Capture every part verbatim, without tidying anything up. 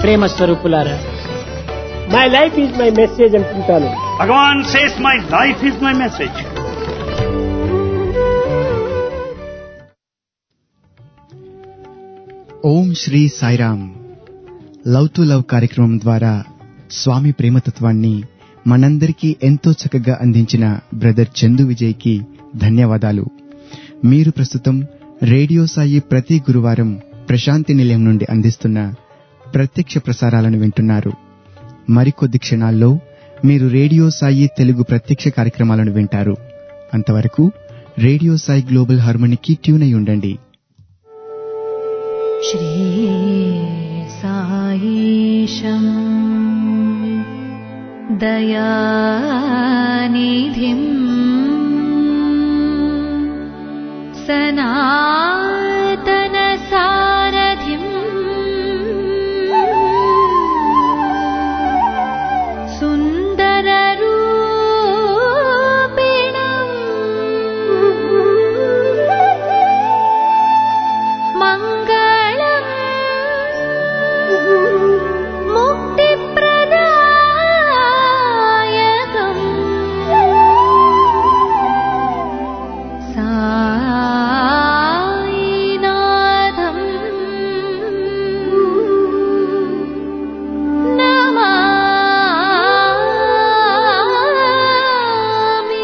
ప్రేమ స్వరూపులారా, my life is my message అంటుంటాను. భగవాన్ says my life is my message. ఓం Shri Sairam. Love to love కార్యక్రమం ద్వారా స్వామి ప్రేమతత్వాన్ని మనందరికీ ఎంతో చక్కగా అందించిన బ్రదర్ చందు విజయ్కి ధన్యవాదాలు. మీరు ప్రస్తుతం రేడియో సాయి ప్రతి గురువారం ప్రశాంతి నిలయం నుండి అందిస్తున్న ప్రత్యక్ష ప్రసారాలను వింటున్నారు. మరికొద్ది క్షణాల్లో మీరు రేడియో సాయి తెలుగు ప్రత్యక్ష కార్యక్రమాలను వింటారు. అంతవరకు రేడియో సాయి గ్లోబల్ హార్మోనికి ట్యూన్ అయి ఉండండి. శ్రీ సాయిశం దయానిధిం సనాతన సారథిం సుందర రూపిణం మంగళం ముక్తిప్రదాయకం సాయినాథం నమామి.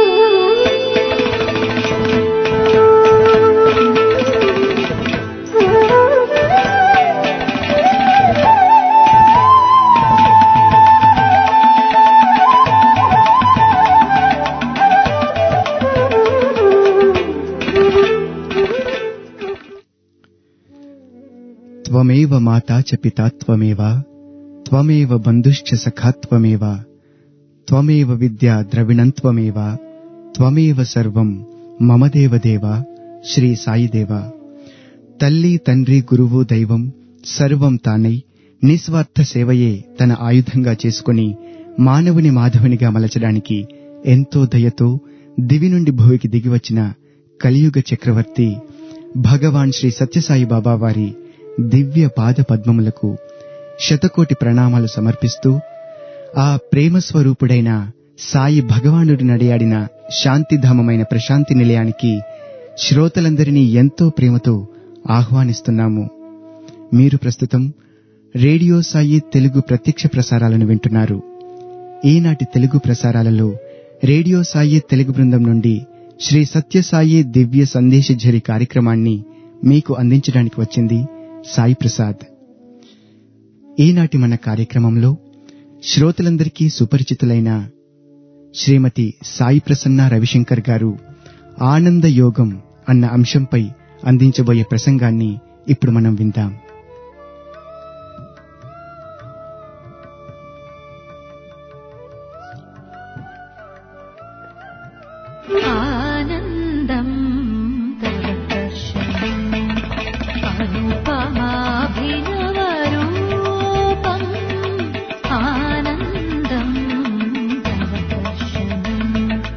త్వమేవ మాతా చ పితా త్వమేవ త్వమేవ బంధుశ్చ సఖా త్వమేవ త్వమేవ విద్యా ద్రవిణం త్వమేవ త్వమేవ సర్వం మమ దేవదేవ. శ్రీ సాయిదేవ. తల్లి తండ్రి గురువు దైవం సర్వం తానై నిస్వార్థ సేవయే తన ఆయుధంగా చేసుకుని మానవుని మాధవునిగా మలచడానికి ఎంతో దయతో దివి నుండి భూమికి దిగివచ్చిన కలియుగ చక్రవర్తి భగవాన్ శ్రీ సత్యసాయి బాబా వారి దివ్య పాద పద్మములకు శతకోటి ప్రణామాలు సమర్పిస్తూ, ఆ ప్రేమ స్వరూపుడైన సాయి భగవానుడు నడియాడిన శాంతిధామమైన ప్రశాంతి నిలయానికి శ్రోతలందరినీ ఎంతో ప్రేమతో ఆహ్వానిస్తున్నాము. మీరు ప్రస్తుతం రేడియో సాయి తెలుగు ప్రత్యక్ష ప్రసారాలను వింటున్నారు. ఈనాటి తెలుగు ప్రసారాలలో రేడియో సాయి తెలుగు బృందం నుండి శ్రీ సత్యసాయి దివ్య సందేశఝరి కార్యక్రమాన్ని మీకు అందించడానికి వచ్చింది సాయి ప్రసాద్. ఈనాటి మన కార్యక్రమంలో శ్రోతలందరికీ సుపరిచితులైన శ్రీమతి సాయి ప్రసన్న రవిశంకర్ గారు ఆనంద యోగం అన్న అంశంపై అందించబోయే ప్రసంగాన్ని ఇప్పుడు మనం విందాం. ఆనందం తవ దర్శనం అనుపమాభినవరూపం ఆనందం తవ దర్శనం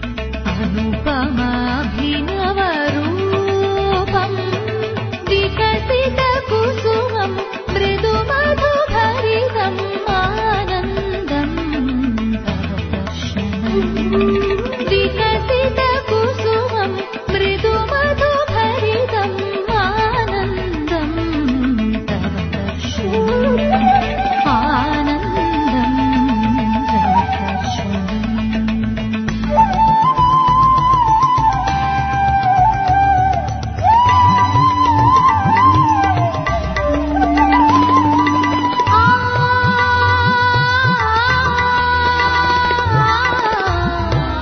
అనుపమాభినవరూపం వికసిత కుసుమం మృదు మధుభరితం ఆనందం తవ దర్శనం వికసిత కుసుమం మృదు మధుభరితం ఆనందం తవ దర్శనం ఆనందం తవ దర్శనం. ఆ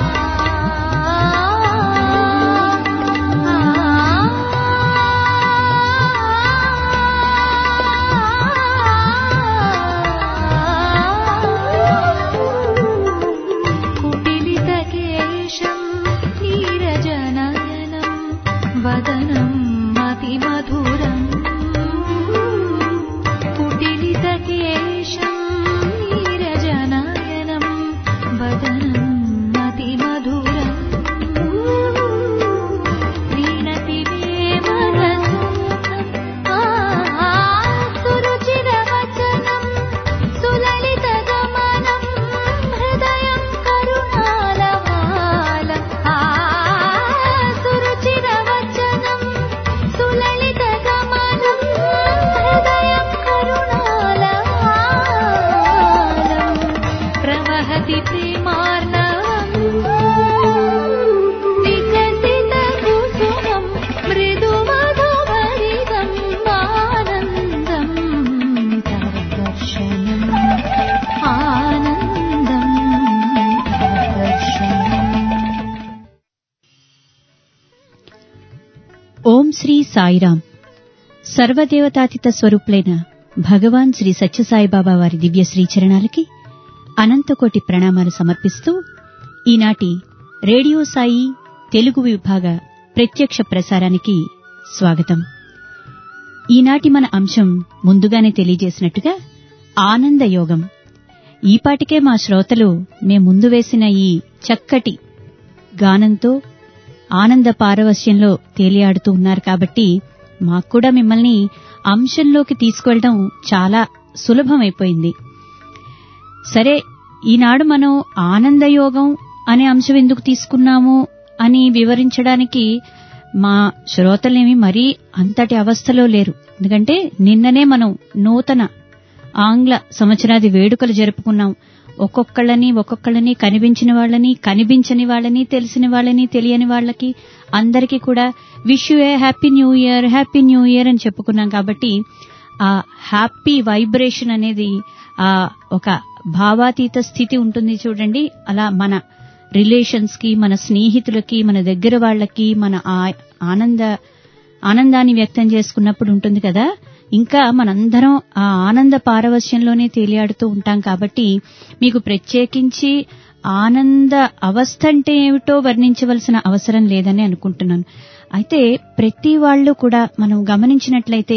పరిమార్ణవం వికసిత కుసుమం మృదుమధుభరితం ఆనందం తవ దర్శనం ఆనందం తవ దర్శనం. ఓం శ్రీ సాయిరాం. సర్వదేవతాతీత స్వరూపులైన భగవాన్ శ్రీ సత్యసాయిబాబా వారి దివ్య శ్రీచరణాలకి అనంతకోటి ప్రణామాలు సమర్పిస్తూ ఈనాటి రేడియో సాయి తెలుగు విభాగ ప్రత్యక్ష ప్రసారానికి స్వాగతం. ఈనాటి మన అంశం ముందుగానే తెలియజేసినట్టుగా ఆనంద యోగం. ఈపాటికే మా శ్రోతలు మే ముందు వేసిన ఈ చక్కటి గానంతో ఆనంద పారవశ్యంలో తేలియాడుతూ ఉన్నారు కాబట్టి మాక్కూడా మిమ్మల్ని అంశంలోకి తీసుకెళ్లడం చాలా సులభమైపోయింది. సరే, ఈనాడు మనం ఆనందయోగం అనే అంశం ఎందుకు తీసుకున్నాము అని వివరించడానికి మా శ్రోతలేమి మరీ అంతటి అవస్థలో లేరు. ఎందుకంటే నిన్ననే మనం నూతన ఆంగ్ల సంవత్సరాది వేడుకలు జరుపుకున్నాం. ఒక్కొక్కళ్ళని ఒక్కొక్కళ్ళని కనిపించిన వాళ్ళని కనిపించని వాళ్ళని తెలిసిన వాళ్ళని తెలియని వాళ్ళకి అందరికీ కూడా wish you a happy new year happy new year అని చెప్పుకున్నాం. కాబట్టి ఆ హ్యాపీ వైబ్రేషన్ అనేది ఆ ఒక భావాతీత స్థితి ఉంటుంది చూడండి. అలా మన రిలేషన్స్ కి, మన స్నేహితులకి, మన దగ్గర వాళ్ళకి మన ఆనంద ఆనందాన్ని వ్యక్తం చేసుకున్నప్పుడు ఉంటుంది కదా. ఇంకా మనందరం ఆ ఆనంద పారవశ్యంలోనే తేలియాడుతూ ఉంటాం. కాబట్టి మీకు ప్రత్యేకించి ఆనంద అవస్థ అంటే ఏమిటో వర్ణించవలసిన అవసరం లేదని అనుకుంటున్నాను. అయితే ప్రతి వాళ్ళు కూడా మనం గమనించినట్లయితే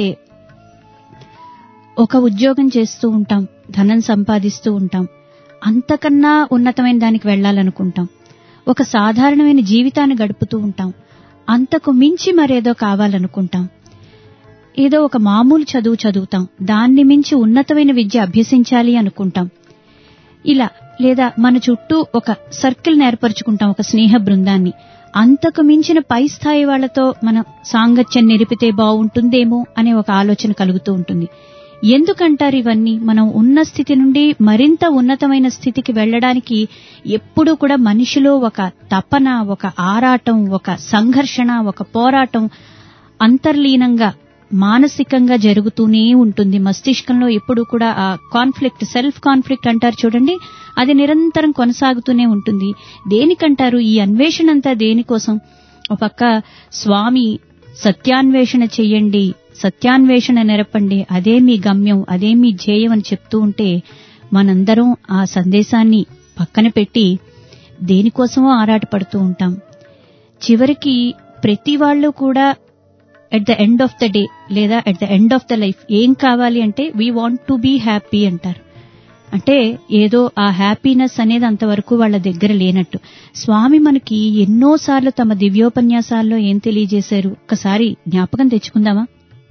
ఒక ఉద్యోగం చేస్తూ ఉంటాం, ధనం సంపాదిస్తూ ఉంటాం, అంతకన్నా ఉన్నతమైన దానికి వెళ్లాలనుకుంటాం. ఒక సాధారణమైన జీవితాన్ని గడుపుతూ ఉంటాం, అంతకు మించి మరేదో కావాలనుకుంటాం. ఏదో ఒక మామూలు చదువు చదువుతాం, దాన్ని మించి ఉన్నతమైన విద్య అభ్యసించాలి అనుకుంటాం. ఇలా లేదా మన చుట్టూ ఒక సర్కిల్ ఏర్పరచుకుంటాం, ఒక స్నేహ బృందాన్ని. అంతకు మించిన పై స్థాయి వాళ్లతో మనం సాంగత్యం నిలిపితే బాగుంటుందేమో అనే ఒక ఆలోచన కలుగుతూ ఉంటుంది. ఎందుకంటారు ఇవన్నీ? మనం ఉన్న స్థితి నుండి మరింత ఉన్నతమైన స్థితికి వెళ్లడానికి ఎప్పుడూ కూడా మనిషిలో ఒక తపన, ఒక ఆరాటం, ఒక సంఘర్షణ, ఒక పోరాటం అంతర్లీనంగా మానసికంగా జరుగుతూనే ఉంటుంది. మస్తిష్కంలో ఎప్పుడు కూడా ఆ కాన్ఫ్లిక్ట్, సెల్ఫ్ కాన్ఫ్లిక్ట్ అంటారు చూడండి, అది నిరంతరం కొనసాగుతూనే ఉంటుంది. దేనికంటారు ఈ అన్వేషణ అంతా? దేనికోసం? ఒక పక్క స్వామి సత్యాన్వేషణ చెయ్యండి, సత్యాన్వేషణ నెరపండి, అదే మీ గమ్యం, అదే మీ ధ్యేయం అని చెప్తూ ఉంటే మనందరం ఆ సందేశాన్ని పక్కన పెట్టి దేనికోసమో ఆరాటపడుతూ ఉంటాం. చివరికి ప్రతి వాళ్ళు కూడా at the end of the day లేదా at the end of the life ఏం కావాలి అంటే we want to be happy అంటారు. అంటే ఏదో ఆ హ్యాపీనెస్ అనేది అంతవరకు వాళ్ళ దగ్గర లేనట్టు. స్వామి మనకి ఎన్నోసార్లు తమ దివ్యోపన్యాసాల్లో ఏం తెలియజేశారు ఒక్కసారి జ్ఞాపకం తెచ్చుకుందామా?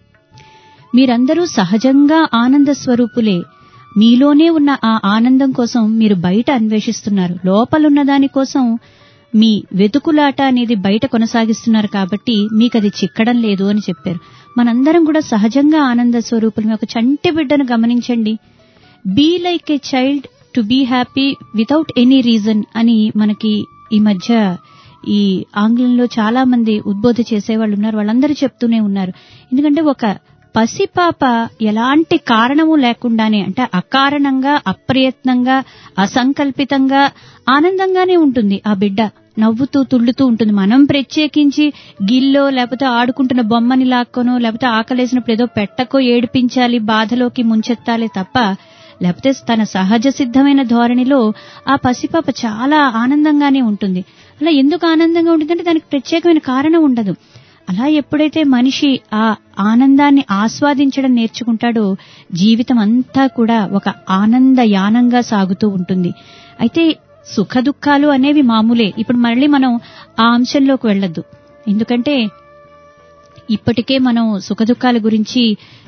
మీరందరూ సహజంగా ఆనంద స్వరూపులే. మీలోనే ఉన్న ఆ ఆనందం కోసం మీరు బయట అన్వేషిస్తున్నారు, లోపలున్న దానికోసం మీ వెతుకులాట అనేది బయట కొనసాగిస్తున్నారు. కాబట్టి మీకు అది చిక్కడం లేదు అని చెప్పారు. మనందరం కూడా సహజంగా ఆనంద స్వరూపులమే. ఒక చంటి బిడ్డను గమనించండి. Be like a child to be happy without any reason అని మనకి ఈ మధ్య ఈ ఆంగ్లంలో చాలా మంది ఉద్బోధ చేసేవాళ్ళు ఉన్నారు. వాళ్ళందరూ చెప్తూనే ఉన్నారు. ఎందుకంటే ఒక పసిపాప ఎలాంటి కారణము లేకుండానే, అంటే అకారణంగా, అప్రయత్నంగా, అసంకల్పితంగా ఆనందంగానే ఉంటుంది. ఆ బిడ్డ నవ్వుతూ తుళ్ళుతూ ఉంటుంది. మనం ప్రత్యేకించి గిల్లో లేకపోతే ఆడుకుంటున్న బొమ్మని లాక్కోనో లేకపోతే ఆకలేసినప్పుడు ఏదో పెట్టకో ఏడిపించాలి, బాధలోకి ముంచెత్తాలి తప్ప, లేకపోతే తన సహజ సిద్ధమైన ధోరణిలో ఆ పసిపాప చాలా ఆనందంగానే ఉంటుంది. అలా ఎందుకు ఆనందంగా ఉంటుందంటే దానికి ప్రత్యేకమైన కారణం ఉండదు. అలా ఎప్పుడైతే మనిషి ఆ ఆనందాన్ని ఆస్వాదించడం నేర్చుకుంటాడో జీవితం అంతా కూడా ఒక ఆనందయానంగా సాగుతూ ఉంటుంది. అయితే సుఖ దుఃఖాలు అనేవి మామూలే. ఇప్పుడు మళ్ళీ మనం ఆ అంశంలోకి వెళ్లొద్దు. ఎందుకంటే ఇప్పటికే మనం సుఖ దుఃఖాల గురించి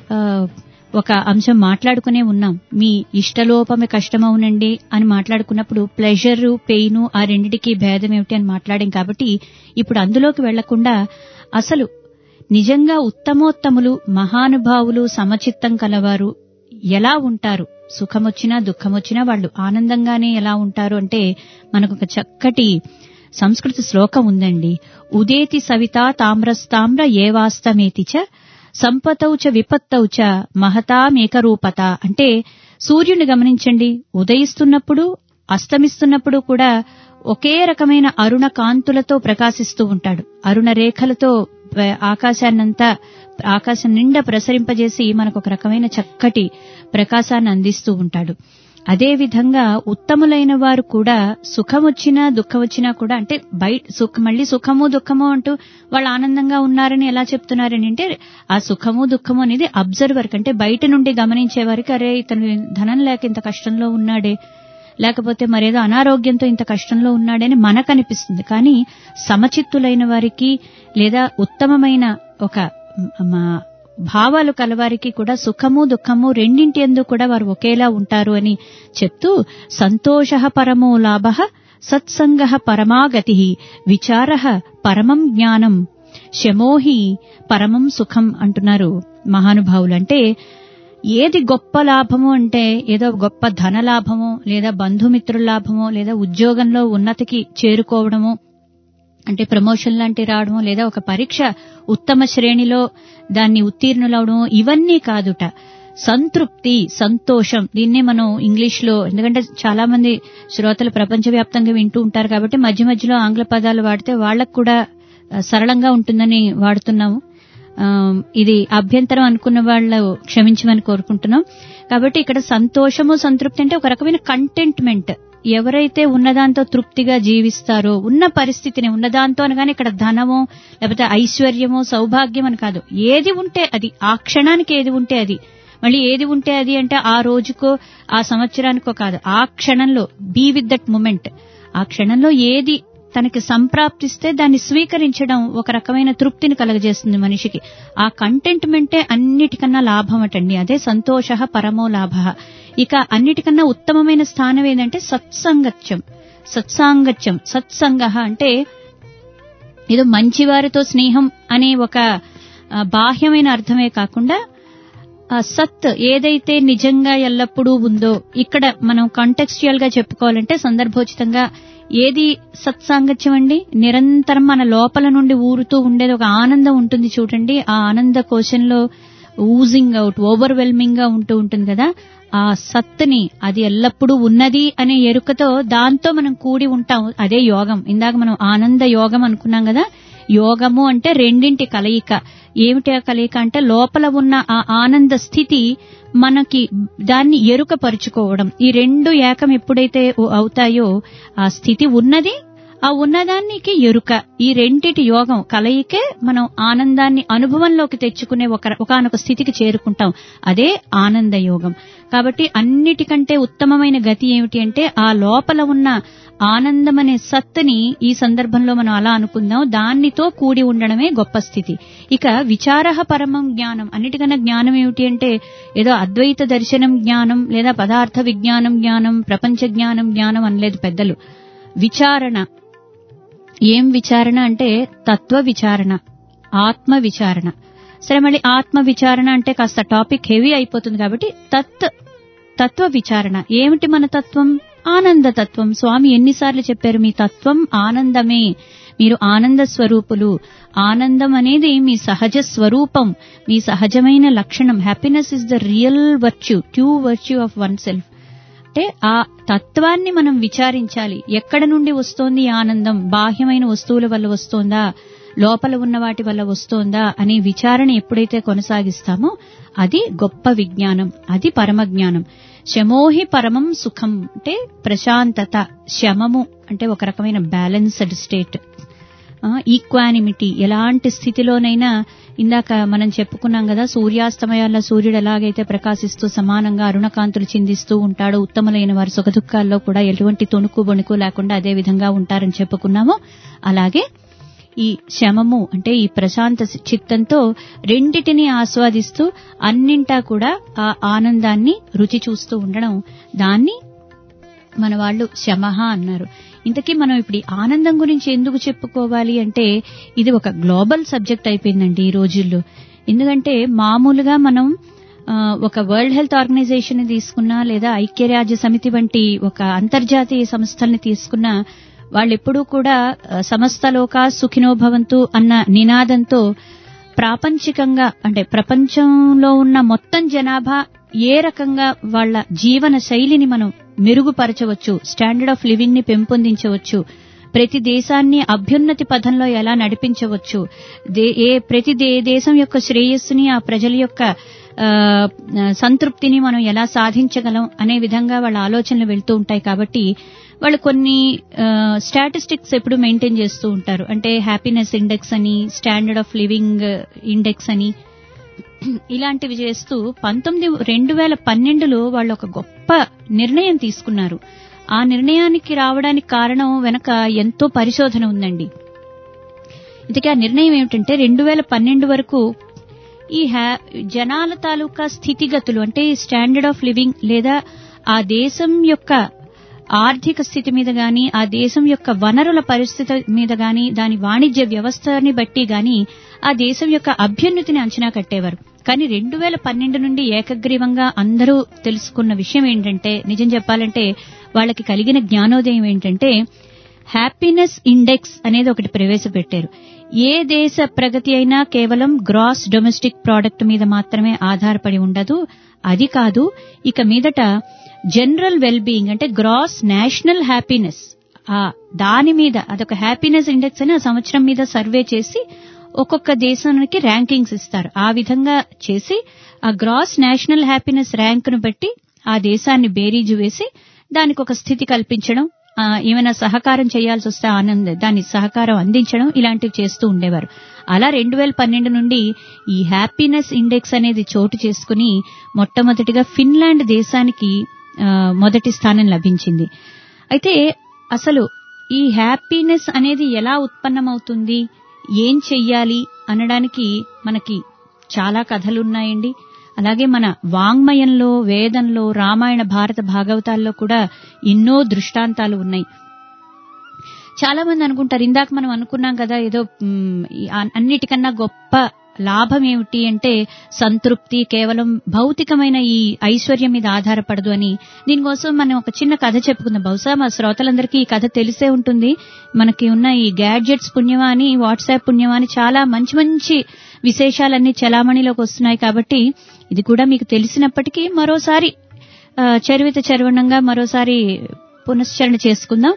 ఒక అంశం మాట్లాడుకునే ఉన్నాం. మీ ఇష్టలోపమే కష్టమవునండి అని మాట్లాడుకున్నప్పుడు ప్లెజర్, పెయిన్ ఆ రెండిటికి భేదం ఏమిటి అని మాట్లాడాం. కాబట్టి ఇప్పుడు అందులోకి వెళ్లకుండా అసలు నిజంగా ఉత్తమోత్తములు, మహానుభావులు, సమచిత్తం కలవారు ఎలా ఉంటారు, సుఖమొచ్చినా దుఃఖమొచ్చినా వాళ్ళు ఆనందంగానే ఎలా ఉంటారు అంటే మనకు ఒక చక్కటి సంస్కృత శ్లోకం ఉందండి. ఉదేతి సవిత తామ్రస్తామ్ర ఏవాస్తమేతి చ సంపతౌ చ విపత్తౌ చ మహతామేకరూపత. అంటే సూర్యుని గమనించండి, ఉదయిస్తున్నప్పుడు అస్తమిస్తున్నప్పుడు కూడా ఒకే రకమైన అరుణ కాంతులతో ప్రకాశిస్తూ ఉంటాడు. అరుణ రేఖలతో ఆకాశాన్నంతా ఆకాశం నిండా ప్రసరింపజేసి మనకు ఒక రకమైన చక్కటి ప్రకాశాన్ని అందిస్తూ ఉంటాడు. అదే విధంగా ఉత్తములైన వారు కూడా సుఖమొచ్చినా దుఃఖమొచ్చినా కూడా అంటే బయట సుఖ మళ్ళీ సుఖము దుఃఖము అంటూ వాళ్ళు ఆనందంగా ఉన్నారని ఎలా చెప్తున్నారని అంటే ఆ సుఖము దుఃఖము అనేది అబ్జర్వర్ అంటే బయట నుండి గమనించే వారికి అరే ఇతను ధనం లేక ఇంత కష్టంలో ఉన్నాడే, లేకపోతే మరేదో అనారోగ్యంతో ఇంత కష్టంలో ఉన్నాడని మనకు అనిపిస్తుంది. కానీ సమచిత్తులైన వారికి లేదా ఉత్తమమైన ఒక భావాలు కలవారికి కూడా సుఖము దుఃఖము రెండింటి యందు కూడా వారు ఒకేలా ఉంటారు అని చెప్తూ సంతోషః పరమో లాభః సత్సంగః పరమాగతిః విచారః పరమం జ్ఞానం శమోహి పరమం సుఖం అంటున్నారు మహానుభావులు. అంటే ఏది గొప్ప లాభము అంటే ఏదో గొప్ప ధన లాభమో లేదా బంధుమిత్రుల లాభమో లేదా ఉద్యోగంలో ఉన్నతికి చేరుకోవడమో అంటే ప్రమోషన్ లాంటి రావడమో లేదా ఒక పరీక్ష ఉత్తమ శ్రేణిలో దాన్ని ఉత్తీర్ణులవడమో ఇవన్నీ కాదుట. సంతృప్తి, సంతోషం, దీన్నే మనం ఇంగ్లీష్ లో, ఎందుకంటే చాలా మంది శ్రోతలు ప్రపంచవ్యాప్తంగా వింటూ ఉంటారు కాబట్టి మధ్య మధ్యలో ఆంగ్ల పదాలు వాడితే వాళ్లకు కూడా సరళంగా ఉంటుందని వాడుతున్నాము. ఇది అభ్యంతరం అనుకున్న వాళ్ళు క్షమించమని కోరుకుంటున్నాం. కాబట్టి ఇక్కడ సంతోషము సంతృప్తి అంటే ఒక రకమైన కంటెంట్మెంట్. ఎవరైతే ఉన్నదాంతో తృప్తిగా జీవిస్తారో, ఉన్న పరిస్థితిని ఉన్నదాంతో అనగానే ఇక్కడ ధనమో లేకపోతే ఐశ్వర్యమో సౌభాగ్యం అని కాదు, ఏది ఉంటే అది, ఆ క్షణానికి ఏది ఉంటే అది, మళ్ళీ ఏది ఉంటే అది అంటే ఆ రోజుకో ఆ సంవత్సరానికో కాదు, ఆ క్షణంలో బీ విత్ దట్ మూమెంట్. ఆ క్షణంలో ఏది తనకి సంప్రాప్తిస్తే దాన్ని స్వీకరించడం ఒక రకమైన తృప్తిని కలగజేస్తుంది మనిషికి. ఆ కంటెంట్మెంటే అన్నిటికన్నా లాభం అటండి. అదే సంతోషః పరమో లాభః. ఇక అన్నిటికన్నా ఉత్తమమైన స్థానం ఏంటంటే సత్సంగత్యం. సత్సాంగత్యం, సత్సంగః అంటే ఏదో మంచివారితో స్నేహం అనే ఒక బాహ్యమైన అర్థమే కాకుండా సత్ ఏదైతే నిజంగా ఎల్లప్పుడూ ఉందో, ఇక్కడ మనం కాంటెక్స్చువల్ గా చెప్పుకోవాలంటే సందర్భోచితంగా ఏది సత్సాంగత్యం అండి, నిరంతరం మన లోపల నుండి ఊరుతూ ఉండేది ఒక ఆనందం ఉంటుంది చూడండి. ఆ ఆనంద కోశంలో ఊజింగ్ అవుట్, ఓవర్వెల్మింగ్ గా ఉంటూ ఉంటుంది కదా, ఆ సత్తుని, అది ఎల్లప్పుడూ ఉన్నది అనే ఎరుకతో దాంతో మనం కూడి ఉంటాం. అదే యోగం. ఇందాక మనం ఆనంద యోగం అనుకున్నాం కదా. యోగము అంటే రెండింటి కలయిక. ఏమిటి ఆ కలయిక అంటే లోపల ఉన్న ఆ ఆనంద స్థితి మనకి దాన్ని ఎరుకపరుచుకోవడం. ఈ రెండు ఏకం ఎప్పుడైతే అవుతాయో ఆ స్థితి ఉన్నది, ఆ ఉన్నదానికి ఎరుక, ఈ రెండిటి యోగం కలయికే మనం ఆనందాన్ని అనుభవంలోకి తెచ్చుకునే ఒక ఒకానొక స్థితికి చేరుకుంటాం. అదే ఆనంద యోగం. కాబట్టి అన్నిటికంటే ఉత్తమమైన గతి ఏమిటి అంటే ఆ లోపల ఉన్న ఆనందం అనే సత్తుని ఈ సందర్భంలో మనం అలా అనుకుందాం, దానితో కూడి ఉండడమే గొప్ప స్థితి. ఇక విచారః పరమం జ్ఞానం. అన్నిటికన్నా జ్ఞానం ఏమిటి అంటే ఏదో అద్వైత దర్శనం జ్ఞానం లేదా పదార్థ విజ్ఞానం జ్ఞానం, ప్రపంచ జ్ఞానం జ్ఞానం అనలేదు పెద్దలు. విచారణ. ఏం విచారణ అంటే తత్వ విచారణ, ఆత్మ విచారణ. సరే, మళ్ళీ ఆత్మ విచారణ అంటే కాస్త టాపిక్ హెవీ అయిపోతుంది కాబట్టి తత్ తత్వ విచారణ. ఏమిటి మన తత్వం? ఆనంద తత్వం. స్వామి ఎన్నిసార్లు చెప్పారు, మీ తత్వం ఆనందమే, మీరు ఆనంద స్వరూపులు. ఆనందం అనేది మీ సహజ స్వరూపం, మీ సహజమైన లక్షణం. Happiness is the real virtue, true virtue of oneself. అంటే ఆ తత్వాన్ని మనం విచారించాలి. ఎక్కడ నుండి వస్తోంది ఆనందం? బాహ్యమైన వస్తువుల వల్ల వస్తోందా, లోపల ఉన్న వాటి వల్ల వస్తోందా అనే విచారణ ఎప్పుడైతే కొనసాగిస్తామో అది గొప్ప విజ్ఞానం, అది పరమ జ్ఞానం. శమోహి పరమం సుఖం అంటే ప్రశాంతత. శమము అంటే ఒక రకమైన బ్యాలెన్స్డ్ స్టేట్, ఈక్వానిమిటీ. ఎలాంటి స్థితిలోనైనా ఇందాక మనం చెప్పుకున్నాం కదా, సూర్యాస్తమయాల్లో సూర్యుడు ఎలాగైతే ప్రకాశిస్తూ సమానంగా అరుణకాంతులు చిందిస్తూ ఉంటాడో, ఉత్తములైన వారి సుఖదుఖాల్లో కూడా ఎటువంటి తొణుకు బొణుకు లేకుండా అదే విధంగా ఉంటారని చెప్పుకున్నామో, అలాగే ఈ శమము అంటే ఈ ప్రశాంత చిత్తంతో రెండిటిని ఆస్వాదిస్తూ అన్నింటా కూడా ఆ ఆనందాన్ని రుచి చూస్తూ ఉండడం, దాన్ని మన వాళ్ళు శమః అన్నారు. ఇంతకీ మనం ఇప్పుడు ఈ ఆనందం గురించి ఎందుకు చెప్పుకోవాలి అంటే ఇది ఒక గ్లోబల్ సబ్జెక్ట్ అయిపోయిందండి ఈ రోజుల్లో. ఎందుకంటే మామూలుగా మనం ఒక వరల్డ్ హెల్త్ ఆర్గనైజేషన్ ని తీసుకున్నా లేదా ఐక్యరాజ్య సమితి వంటి ఒక అంతర్జాతీయ సంస్థల్ని తీసుకున్నా వాళ్ళెప్పుడూ కూడా సమస్త లోకా సుఖినో భవంతు అన్న నినాదంతో ప్రాపంచికంగా అంటే ప్రపంచంలో ఉన్న మొత్తం జనాభా ఏ రకంగా వాళ్ళ జీవన శైలిని మనం మెరుగుపరచవచ్చు, స్టాండర్డ్ ఆఫ్ లివింగ్ ని పెంపొందించవచ్చు, ప్రతి దేశాన్ని అభ్యున్నతి పథంలో ఎలా నడిపించవచ్చు, ఏ ప్రతి దేశం యొక్క శ్రేయస్సుని ఆ ప్రజల యొక్క సంతృప్తిని మనం ఎలా సాధించగలం అనే విధంగా వాళ్ళ ఆలోచనలు వెళ్తూ ఉంటాయి. కాబట్టి వాళ్ళు కొన్ని స్టాటిస్టిక్స్ ఎప్పుడు మెయింటైన్ చేస్తూ ఉంటారు. అంటే హ్యాపీనెస్ ఇండెక్స్ అని, స్టాండర్డ్ ఆఫ్ లివింగ్ ఇండెక్స్ అని ఇలాంటివి చేస్తూ పంతొమ్మిది రెండు వేల పన్నెండులో వాళ్ళు ఒక గొప్ప నిర్ణయం తీసుకున్నారు. ఆ నిర్ణయానికి రావడానికి కారణం వెనక ఎంతో పరిశోధన ఉందండి. ఇంతకీ ఆ నిర్ణయం ఏమిటంటే రెండు వేల పన్నెండు వరకు ఈ జనాల తాలూకా స్థితిగతులు అంటే స్టాండర్డ్ ఆఫ్ లివింగ్ లేదా ఆ దేశం యొక్క ఆర్థిక స్థితి మీద గాని, ఆ దేశం యొక్క వనరుల పరిస్థితి మీద గాని, దాని వాణిజ్య వ్యవస్థని బట్టి గాని ఆ దేశం యొక్క అభ్యున్నతిని అంచనా కట్టేవారు. కానీ రెండు వేల పన్నెండు నుండి ఏకగ్రీవంగా అందరూ తెలుసుకున్న విషయం ఏంటంటే, నిజం చెప్పాలంటే వాళ్ళకి కలిగిన జ్ఞానోదయం ఏంటంటే, హ్యాపీనెస్ ఇండెక్స్ అనేది ఒకటి ప్రవేశపెట్టారు. ఏ దేశ ప్రగతి అయినా కేవలం గ్రాస్ డొమెస్టిక్ ప్రోడక్ట్ మీద మాత్రమే ఆధారపడి ఉండదు. అది కాదు, ఇక మీదట జనరల్ వెల్ బీయింగ్ అంటే గ్రాస్ నేషనల్ హ్యాపీనెస్ దాని మీద అదొక హ్యాపీనెస్ ఇండెక్స్ అని ఆ సంవత్సరం మీద సర్వే చేసి ఒక్కొక్క దేశానికి ర్యాంకింగ్స్ ఇస్తారు. ఆ విధంగా చేసి ఆ గ్రాస్ నేషనల్ హ్యాపీనెస్ ర్యాంక్ ను బట్టి ఆ దేశాన్ని బేరీజు వేసి దానికి ఒక స్థితి కల్పించడం, ఏమైనా సహకారం చేయాల్సి వస్తే ఆనంద దాని సహకారం అందించడం ఇలాంటివి చేస్తూ ఉండేవారు. అలా రెండు వేల పన్నెండు నుండి ఈ హ్యాపీనెస్ ఇండెక్స్ అనేది చోటు చేసుకుని మొట్టమొదటిగా ఫిన్లాండ్ దేశానికి మొదటి స్థానం లభించింది. అయితే అసలు ఈ హ్యాపీనెస్ అనేది ఎలా ఉత్పన్నమవుతుంది, ఏం చెయ్యాలి అనడానికి మనకి చాలా కథలున్నాయండి. అలాగే మన వాంగ్మయంలో, వేదంలో, రామాయణ భారత భాగవతాల్లో కూడా ఎన్నో దృష్టాంతాలు ఉన్నాయి. చాలా మంది అనుకుంటారు, ఇందాక మనం అనుకున్నాం కదా ఏదో అన్నిటికన్నా గొప్ప లాభం ఏమిటి అంటే సంతృప్తి, కేవలం భౌతికమైన ఈ ఐశ్వర్యం మీద ఆధారపడదు అని. దీనికోసం మనం ఒక చిన్న కథ చెప్పుకుందాం. బహుశా మా శ్రోతలందరికీ ఈ కథ తెలిసే ఉంటుంది. మనకి ఉన్న ఈ గ్యాడ్జెట్స్ పుణ్యమా అని, వాట్సాప్ పుణ్యమా అని చాలా మంచి మంచి విశేషాలన్నీ చలామణిలోకి వస్తున్నాయి. కాబట్టి ఇది కూడా మీకు తెలిసినప్పటికీ మరోసారి చరివిత చరవణంగా మరోసారి పునశ్చరణ చేసుకుందాం.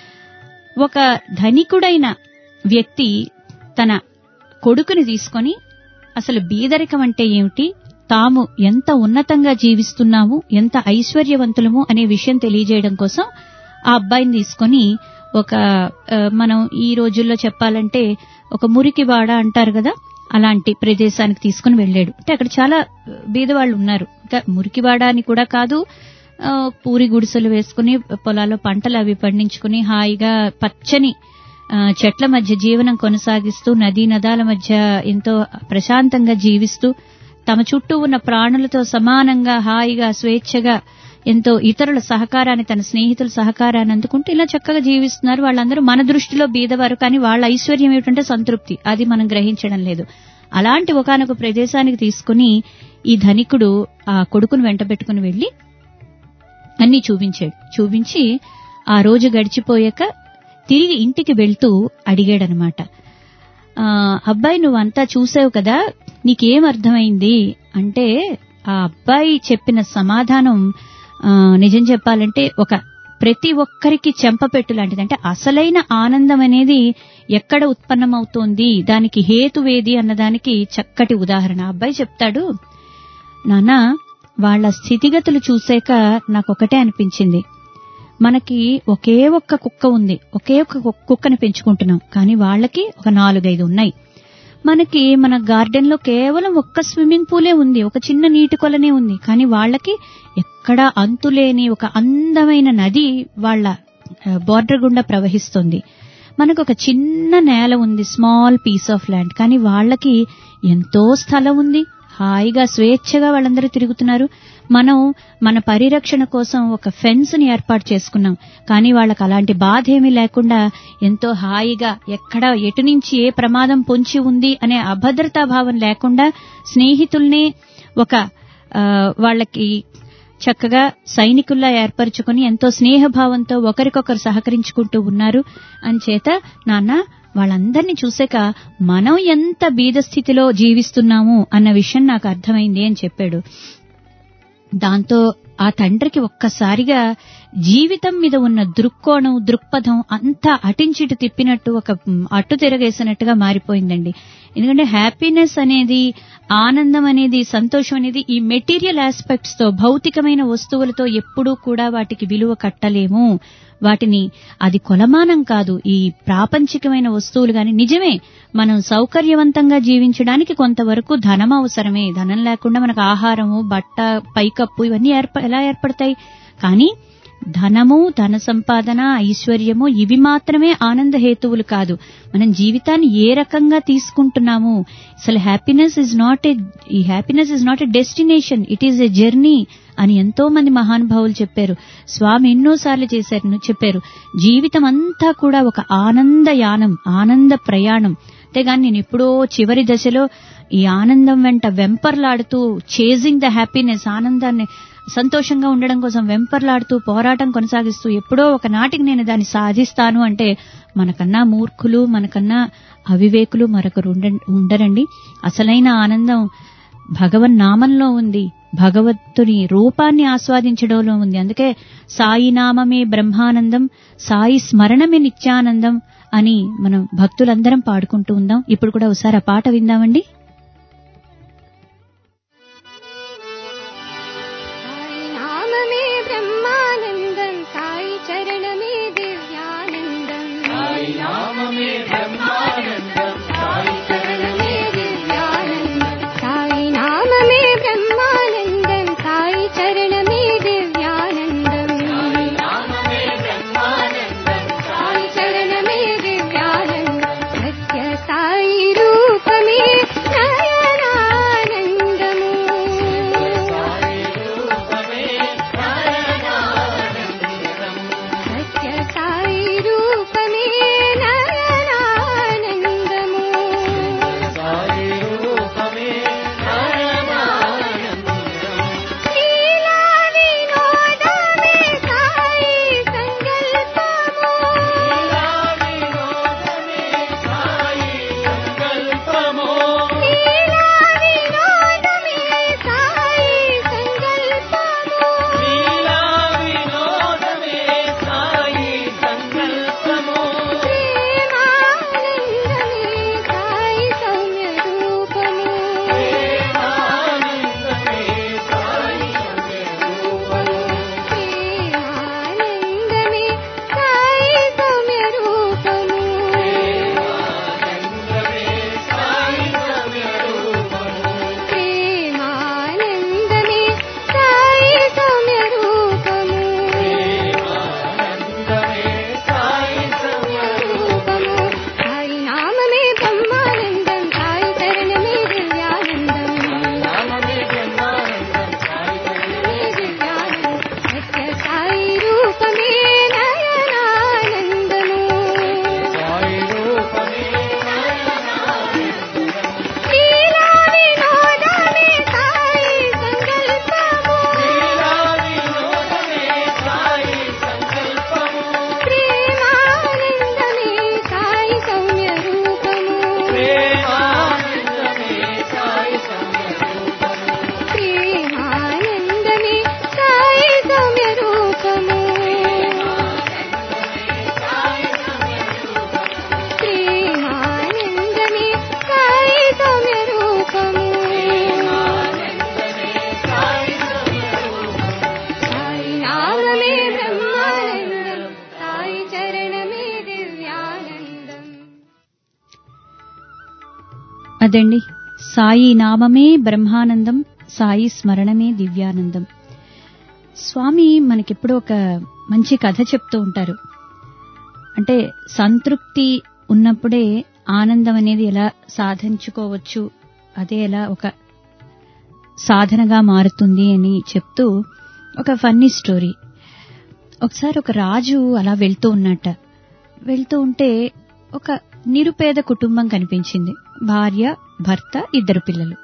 ఒక ధనికుడైన వ్యక్తి తన కొడుకుని తీసుకొని అసలు బీదరికం అంటే ఏమిటి, తాము ఎంత ఉన్నతంగా జీవిస్తున్నాము, ఎంత ఐశ్వర్యవంతులము అనే విషయం తెలియజేయడం కోసం ఆ అబ్బాయిని తీసుకొని ఒక మనం ఈ రోజుల్లో చెప్పాలంటే ఒక మురికివాడ అంటారు కదా, అలాంటి ప్రదేశానికి తీసుకుని వెళ్ళాడు. అంటే అక్కడ చాలా బీదవాళ్లు ఉన్నారు. ఇంకా మురికివాడ అని కూడా కాదు, పూరి గుడిసెలు వేసుకుని పొలాల్లో పంటలు అవి పండించుకుని హాయిగా పచ్చని చెట్ల మధ్య జీవనం కొనసాగిస్తూ నదీ నదాల మధ్య ఎంతో ప్రశాంతంగా జీవిస్తూ తమ చుట్టూ ఉన్న ప్రాణులతో సమానంగా హాయిగా స్వేచ్ఛగా ఎంతో ఇతరుల సహకారాన్ని, తన స్నేహితుల సహకారాన్ని అందుకుంటూ ఇలా చక్కగా జీవిస్తున్నారు. వాళ్ళందరూ మన దృష్టిలో బీదవారు, కానీ వాళ్ళ ఐశ్వర్యం ఏమిటంటే సంతృప్తి, అది మనం గ్రహించడం లేదు. అలాంటి ఒకానొక ప్రదేశానికి తీసుకుని ఈ ధనికుడు ఆ కొడుకును వెంటబెట్టుకుని వెళ్లి అన్నీ చూపించాడు. చూపించి ఆ రోజు గడిచిపోయాక తిరిగి ఇంటికి వెళ్తూ అడిగాడనమాట, అబ్బాయి నువ్వంతా చూసావు కదా, నీకేం అర్థమైంది అంటే ఆ అబ్బాయి చెప్పిన సమాధానం నిజం చెప్పాలంటే ఒక ప్రతి ఒక్కరికి చెంపపెట్టు లాంటిది. అంటే అసలైన ఆనందం అనేది ఎక్కడ ఉత్పన్నమవుతోంది, దానికి హేతువేది అన్నదానికి చక్కటి ఉదాహరణ. అబ్బాయి చెప్తాడు, నాన్నా వాళ్ల స్థితిగతులు చూసాక నాకొకటే అనిపించింది, మనకి ఒకే ఒక్క కుక్క ఉంది, ఒకే ఒక్క కుక్కని పెంచుకుంటున్నాం, కానీ వాళ్ళకి ఒక నాలుగైదు ఉన్నాయి. మనకి మన గార్డెన్ లో కేవలం ఒక్క స్విమ్మింగ్ పూలే ఉంది, ఒక చిన్న నీటి కొలనే ఉంది, కానీ వాళ్ళకి ఎక్కడా అంతులేని ఒక అందమైన నది వాళ్ళ బోర్డర్ గుండా ప్రవహిస్తుంది. మనకు ఒక చిన్న నేల ఉంది, స్మాల్ పీస్ ఆఫ్ ల్యాండ్, కానీ వాళ్ళకి ఎంతో స్థలం ఉంది, హాయిగా స్వేచ్ఛగా వాళ్ళందరూ తిరుగుతున్నారు. మనం మన పరిరక్షణ కోసం ఒక ఫెన్స్ ని ఏర్పాటు చేసుకున్నాం, కానీ వాళ్ళకి అలాంటి బాధ ఏమీ లేకుండా ఎంతో హాయిగా ఎక్కడ ఎటు నుంచి ఏ ప్రమాదం పొంచి ఉంది అనే అభద్రతా భావం లేకుండా స్నేహితుల్ని ఒక ఆ, వాళ్ళకి చక్కగా సైనికుల్లా ఏర్పరచుకుని ఎంతో స్నేహభావంతో ఒకరికొకరు సహకరించుకుంటూ ఉన్నారు. అంచేత నాన్న వాళ్ళందరినీ చూసాక మనం ఎంత బీద స్థితిలో జీవిస్తున్నాము అన్న విషయం నాకు అర్థమైంది అని చెప్పాడు. దాంతో ఆ తండ్రికి ఒక్కసారిగా జీవితం మీద ఉన్న దృక్కోణం దృక్పథం అంతా అటించిటు తిప్పినట్టు ఒక అట్టు తిరగేసినట్టుగా మారిపోయిందండి. ఎందుకంటే హ్యాపీనెస్ అనేది, ఆనందం అనేది, సంతోషం అనేది ఈ మెటీరియల్ ఆస్పెక్ట్స్ తో, భౌతికమైన వస్తువులతో ఎప్పుడూ కూడా వాటికి విలువ కట్టలేము. వాటిని అది కొలమానం కాదు. ఈ ప్రాపంచికమైన వస్తువులు గాని నిజమే మనం సౌకర్యవంతంగా జీవించడానికి కొంతవరకు ధనం అవసరమే. ధనం లేకుండా మనకు ఆహారము, బట్ట, పైకప్పు ఇవన్నీ ఏర్ప ఎలా ఏర్పడతాయి? కానీ ధనము, ధన సంపాదన, ఐశ్వర్యము ఇవి మాత్రమే ఆనంద హేతువులు కాదు. మనం జీవితాన్ని ఏ రకంగా తీసుకుంటున్నాము. అసలు హ్యాపీనెస్ ఇస్ నాట్ ఏ ఈ happiness is not a destination, it is a journey అని ఎంతో మంది మహానుభావులు చెప్పారు. స్వామి ఎన్నోసార్లు చేశారు చెప్పారు జీవితం అంతా కూడా ఒక ఆనంద యానం, ఆనంద ప్రయాణం. అంతేగాని నేను ఎప్పుడో చివరి దశలో ఈ ఆనందం వెంట వెంపర్లాడుతూ చేజింగ్ ద హ్యాపీనెస్, ఆనందాన్ని సంతోషంగా ఉండడం కోసం వెంపర్లాడుతూ పోరాటం కొనసాగిస్తూ ఎప్పుడో ఒక నాటికి నేను దాన్ని సాధిస్తాను అంటే మనకన్నా మూర్ఖులు, మనకన్నా అవివేకులు మరొకరు ఉండరండి. అసలైన ఆనందం భగవన్ నామంలో ఉంది, భగవంతుని రూపాన్ని ఆస్వాదించడంలో ఉంది. అందుకే సాయి నామమే బ్రహ్మానందం, సాయి స్మరణమే నిత్యానందం అని మనం భక్తులందరం పాడుకుంటూ ఉందాం. ఇప్పుడు కూడా ఒకసారి ఆ పాట విందామండి. అదండి సాయి నామమే బ్రహ్మానందం, సాయి స్మరణమే దివ్యానందం. స్వామి మనకెప్పుడో ఒక మంచి కథ చెప్తూ ఉంటారు. అంటే సంతృప్తి ఉన్నప్పుడే ఆనందం అనేది ఎలా సాధించుకోవచ్చు, అదే ఎలా ఒక సాధనగా మారుతుంది అని చెప్తూ ఒక ఫన్నీ స్టోరీ. ఒకసారి ఒక రాజు అలా వెళ్తూ ఉన్నట్ట. వెళ్తూ ఉంటే ఒక నిరుపేద కుటుంబం కనిపించింది. భార్య, భర్త, ఇద్దరు పిల్లలు.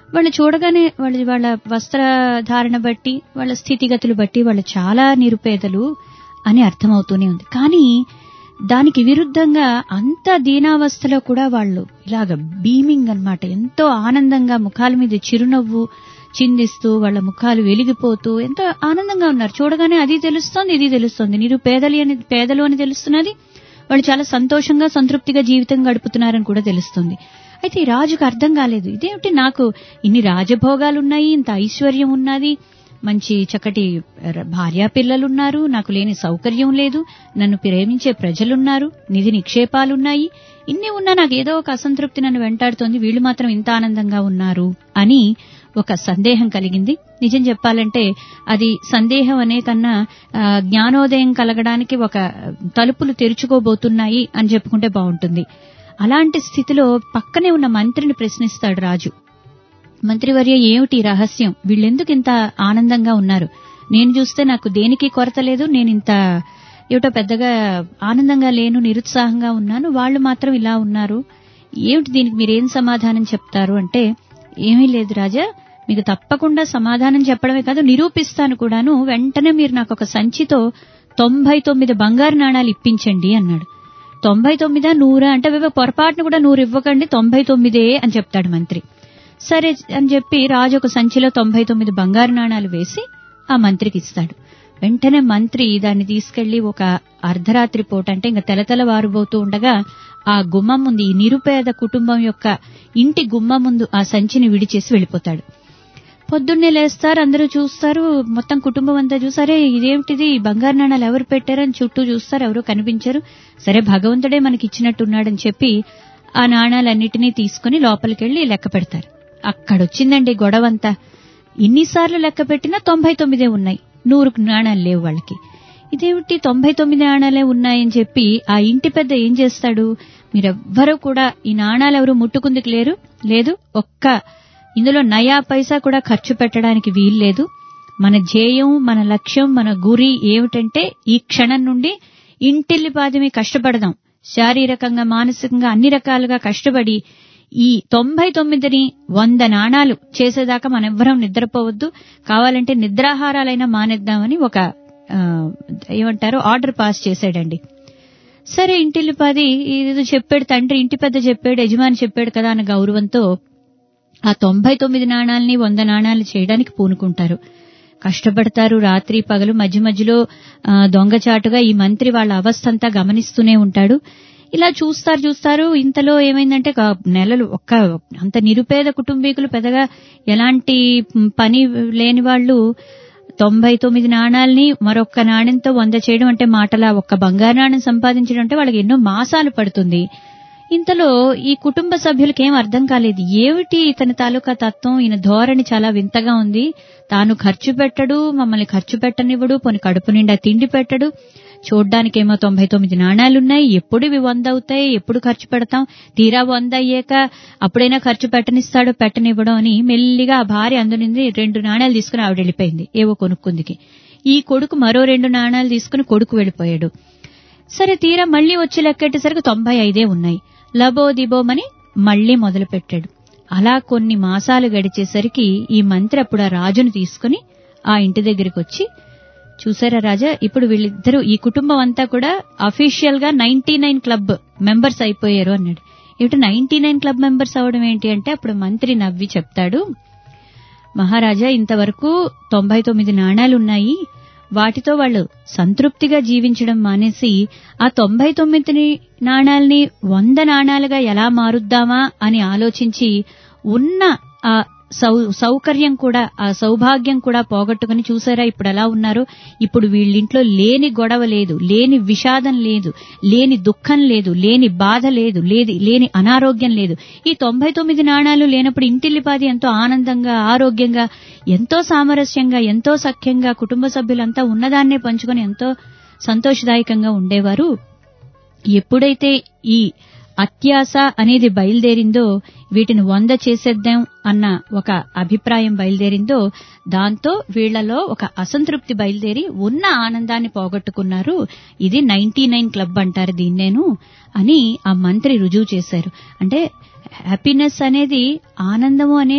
వాళ్ళు చూడగానే వాళ్ళ వాళ్ళ వస్త్రధారణ బట్టి వాళ్ళ స్థితిగతులు బట్టి వాళ్ళు చాలా నిరుపేదలు అని అర్థమవుతూనే ఉంది. కానీ దానికి విరుద్ధంగా అంత దీనావస్థలో కూడా వాళ్ళు ఇలాగ బీమింగ్ అన్నమాట, ఎంతో ఆనందంగా ముఖాల మీద చిరునవ్వు చిందిస్తూ వాళ్ళ ముఖాలు వెలిగిపోతూ ఎంతో ఆనందంగా ఉన్నారు. చూడగానే అది తెలుస్తోంది, ఇది తెలుస్తోంది. నిరుపేదలు అని పేదలు అని తెలుస్తున్నది, వాళ్ళు చాలా సంతోషంగా సంతృప్తిగా జీవితం గడుపుతున్నారని కూడా తెలుస్తుంది. అయితే ఈ రాజుకు అర్థం కాలేదు, ఇదేమిటి నాకు ఇన్ని రాజభోగాలున్నాయి, ఇంత ఐశ్వర్యం ఉన్నది, మంచి చక్కటి భార్యా పిల్లలున్నారు, నాకు లేని సౌకర్యం లేదు, నన్ను ప్రేమించే ప్రజలున్నారు, నిధి నిక్షేపాలున్నాయి, ఇన్ని ఉన్నా నాకు ఏదో ఒక అసంతృప్తి నన్ను వెంటాడుతోంది, వీళ్ళు మాత్రం ఇంత ఆనందంగా ఉన్నారు అని ఒక సందేహం కలిగింది. నిజం చెప్పాలంటే అది సందేహం అనే కన్నా జ్ఞానోదయం కలగడానికి ఒక తలుపులు తెరుచుకోబోతున్నాయి అని చెప్పుకుంటే బాగుంటుంది. అలాంటి స్థితిలో పక్కనే ఉన్న మంత్రిని ప్రశ్నిస్తాడు రాజు. మంత్రివర్య, ఏమిటి రహస్యం? వీళ్ళెందుకు ఇంత ఆనందంగా ఉన్నారు? నేను చూస్తే నాకు దేనికి కొరత లేదు, నేను ఇంత ఏమిటో పెద్దగా ఆనందంగా లేను, నిరుత్సాహంగా ఉన్నాను, వాళ్ళు మాత్రం ఇలా ఉన్నారు, ఏమిటి దీనికి మీరేం సమాధానం చెప్తారు అంటే, ఏమీ లేదు రాజా, మీకు తప్పకుండా సమాధానం చెప్పడమే కాదు నిరూపిస్తాను కూడాను, వెంటనే మీరు నాకు ఒక సంచితో తొంభై తొమ్మిది బంగారు నాణాలు ఇప్పించండి అన్నాడు. తొంభై తొమ్మిదా నూరా అంటే పొరపాటును కూడా నూరు ఇవ్వకండి, తొంభై తొమ్మిదే అని చెప్తాడు మంత్రి. సరే అని చెప్పి రాజు ఒక సంచిలో తొంభై తొమ్మిది బంగారు నాణాలు వేసి ఆ మంత్రికి ఇస్తాడు. వెంటనే మంత్రి దాన్ని తీసుకెళ్లి ఒక అర్ధరాత్రి పూట అంటే ఇంకా తెలతెల వారుబోతూ ఉండగా ఆ గుమ్మం ముందు, ఈ నిరుపేద కుటుంబం యొక్క ఇంటి గుమ్మం ముందు ఆ సంచిని విడిచేసి వెళ్ళిపోతాడు. పొద్దున్నే లేస్తారు, అందరూ చూస్తారు, మొత్తం కుటుంబం అంతా చూసారే ఇదేమిటిది, బంగారు నాణాలు ఎవరు పెట్టారని చుట్టూ చూస్తారు, ఎవరు కనిపించరు. సరే భగవంతుడే మనకి ఇచ్చినట్టున్నాడని చెప్పి ఆ నాణాలన్నిటినీ తీసుకుని లోపలికెళ్లి లెక్క పెడతారు. అక్కడొచ్చిందండి గొడవంతా. ఇన్నిసార్లు లెక్క పెట్టినా తొంభై తొమ్మిదే ఉన్నాయి, నూరు నాణాలు లేవు వాళ్ళకి. ఇదేమిటి తొంభై తొమ్మిది నాణాలే ఉన్నాయని చెప్పి ఆ ఇంటి పెద్ద ఏం చేస్తాడు, మీరెవ్వరూ కూడా ఈ నాణాలు ఎవరు ముట్టుకుందుకు లేరు, లేదు ఒక్క ఇందులో నయా పైసా కూడా ఖర్చు పెట్టడానికి వీల్లేదు, మన ధ్యేయం, మన లక్ష్యం, మన గురి ఏమిటంటే ఈ క్షణం నుండి ఇంటిల్లిపాదిమి కష్టపడదాం, శారీరకంగా మానసికంగా అన్ని రకాలుగా కష్టపడి ఈ తొంభై తొమ్మిదిని వంద నాణాలు చేసేదాకా మనెవ్వరం నిద్రపోవద్దు, కావాలంటే నిద్రాహారాలైనా మానేద్దామని ఒక ఏమంటారు ఆర్డర్ పాస్ చేశాడండి. సరే ఇంటిల్లిపాది ఇది చెప్పాడు తండ్రి, ఇంటి పెద్ద చెప్పాడు, యజమాని చెప్పాడు కదా అన్న గౌరవంతో ఆ తొంభై తొమ్మిది నాణాలని వంద నాణాలు చేయడానికి పూనుకుంటారు. కష్టపడతారు రాత్రి పగలు, మధ్య మధ్యలో దొంగచాటుగా ఈ మంత్రి వాళ్ళ అవస్థంతా గమనిస్తూనే ఉంటాడు. ఇలా చూస్తారు చూస్తారు ఇంతలో ఏమైందంటే నెలలు ఒక్క అంత నిరుపేద కుటుంబీకులు, పెద్దగా ఎలాంటి పని లేని వాళ్ళు తొంభై తొమ్మిది నాణాలని మరొక్క నాణ్యంతో వంద చేయడం అంటే మాటలా, ఒక్క బంగారు నాణ్యం సంపాదించడం అంటే వాళ్ళకి ఎన్నో మాసాలు పడుతుంది. ఇంతలో ఈ కుటుంబ సభ్యులకి ఏం అర్థం కాలేదు, ఏమిటి ఇతని తాలూకా తత్వం, ఈయన ధోరణి చాలా వింతగా ఉంది, తాను ఖర్చు పెట్టడు, మమ్మల్ని ఖర్చు పెట్టనివ్వడు, పోని కడుపు నిండా తిండి పెట్టడు, చూడ్డానికేమో తొంభై తొమ్మిది నాణాలున్నాయి, ఎప్పుడు ఇవి వంద అవుతాయి, ఎప్పుడు ఖర్చు పెడతాం, తీరా వంద అయ్యాక అప్పుడైనా ఖర్చు పెట్టనిస్తాడు పెట్టనివ్వడం అని మెల్లిగా ఆ భార్య అందునింది రెండు నాణాలు తీసుకుని ఆవిడ వెళ్ళిపోయింది ఏవో కొనుక్కుందికి. ఈ కొడుకు మరో రెండు నాణాలు తీసుకుని కొడుకు వెళ్ళిపోయాడు. సరే తీరా మళ్లీ వచ్చి లెక్కెట్టేసరికి తొంభై ఐదే ఉన్నాయి. లబో దిబోమని మళ్లీ మొదలు పెట్టాడు. అలా కొన్ని మాసాలు గడిచేసరికి ఈ మంత్రి అప్పుడు ఆ రాజును తీసుకుని ఆ ఇంటి దగ్గరికి వచ్చి, చూసారా రాజా, ఇప్పుడు వీళ్ళిద్దరూ ఈ కుటుంబం అంతా కూడా అఫీషియల్ గా నైన్టీ నైన్ క్లబ్ మెంబర్స్ అయిపోయారు అన్నాడు. ఏమిటి నైన్టీ నైన్ క్లబ్ మెంబర్స్ అవడం ఏంటి అంటే అప్పుడు మంత్రి నవ్వి చెప్తాడు, మహారాజా ఇంతవరకు తొంభై తొమ్మిది నాణాలున్నాయి, వాటితో వాళ్ళు సంతృప్తిగా జీవించడం మానేసి ఆ తొంభై తొమ్మిది నాణాల్ని వంద నాణాలుగా ఎలా మారుద్దామా అని ఆలోచించి ఉన్న ఆ సౌ సౌకర్యం కూడా ఆ సౌభాగ్యం కూడా పోగొట్టుకుని చూసారా ఇప్పుడు ఎలా ఉన్నారు, ఇప్పుడు వీళ్ళింట్లో లేని గొడవ లేదు, లేని విషాదం లేదు, లేని దుఃఖం లేదు, లేని బాధ లేదు, లేది లేని అనారోగ్యం లేదు. ఈ తొంభై తొమ్మిది నాణాలు లేనప్పుడు ఇంటిల్లిపాది ఎంతో ఆనందంగా ఆరోగ్యంగా ఎంతో సామరస్యంగా ఎంతో సఖ్యంగా కుటుంబ సభ్యులంతా ఉన్నదాన్నే పంచుకొని ఎంతో సంతోషదాయకంగా ఉండేవారు. ఎప్పుడైతే ఈ అత్యాశ అనేది బయలుదేరిందో, వీటిని వంద చేసేద్దాం అన్న ఒక అభిప్రాయం బయలుదేరిందో, దాంతో వీళ్లలో ఒక అసంతృప్తి బయలుదేరి ఉన్న ఆనందాన్ని పోగొట్టుకున్నారు. ఇది నైన్టీ నైన్ క్లబ్ అంటారు దీన్నేను అని ఆ మంత్రి రుజువు చేశారు. అంటే హ్యాపీనెస్ అనేది, ఆనందము అనేది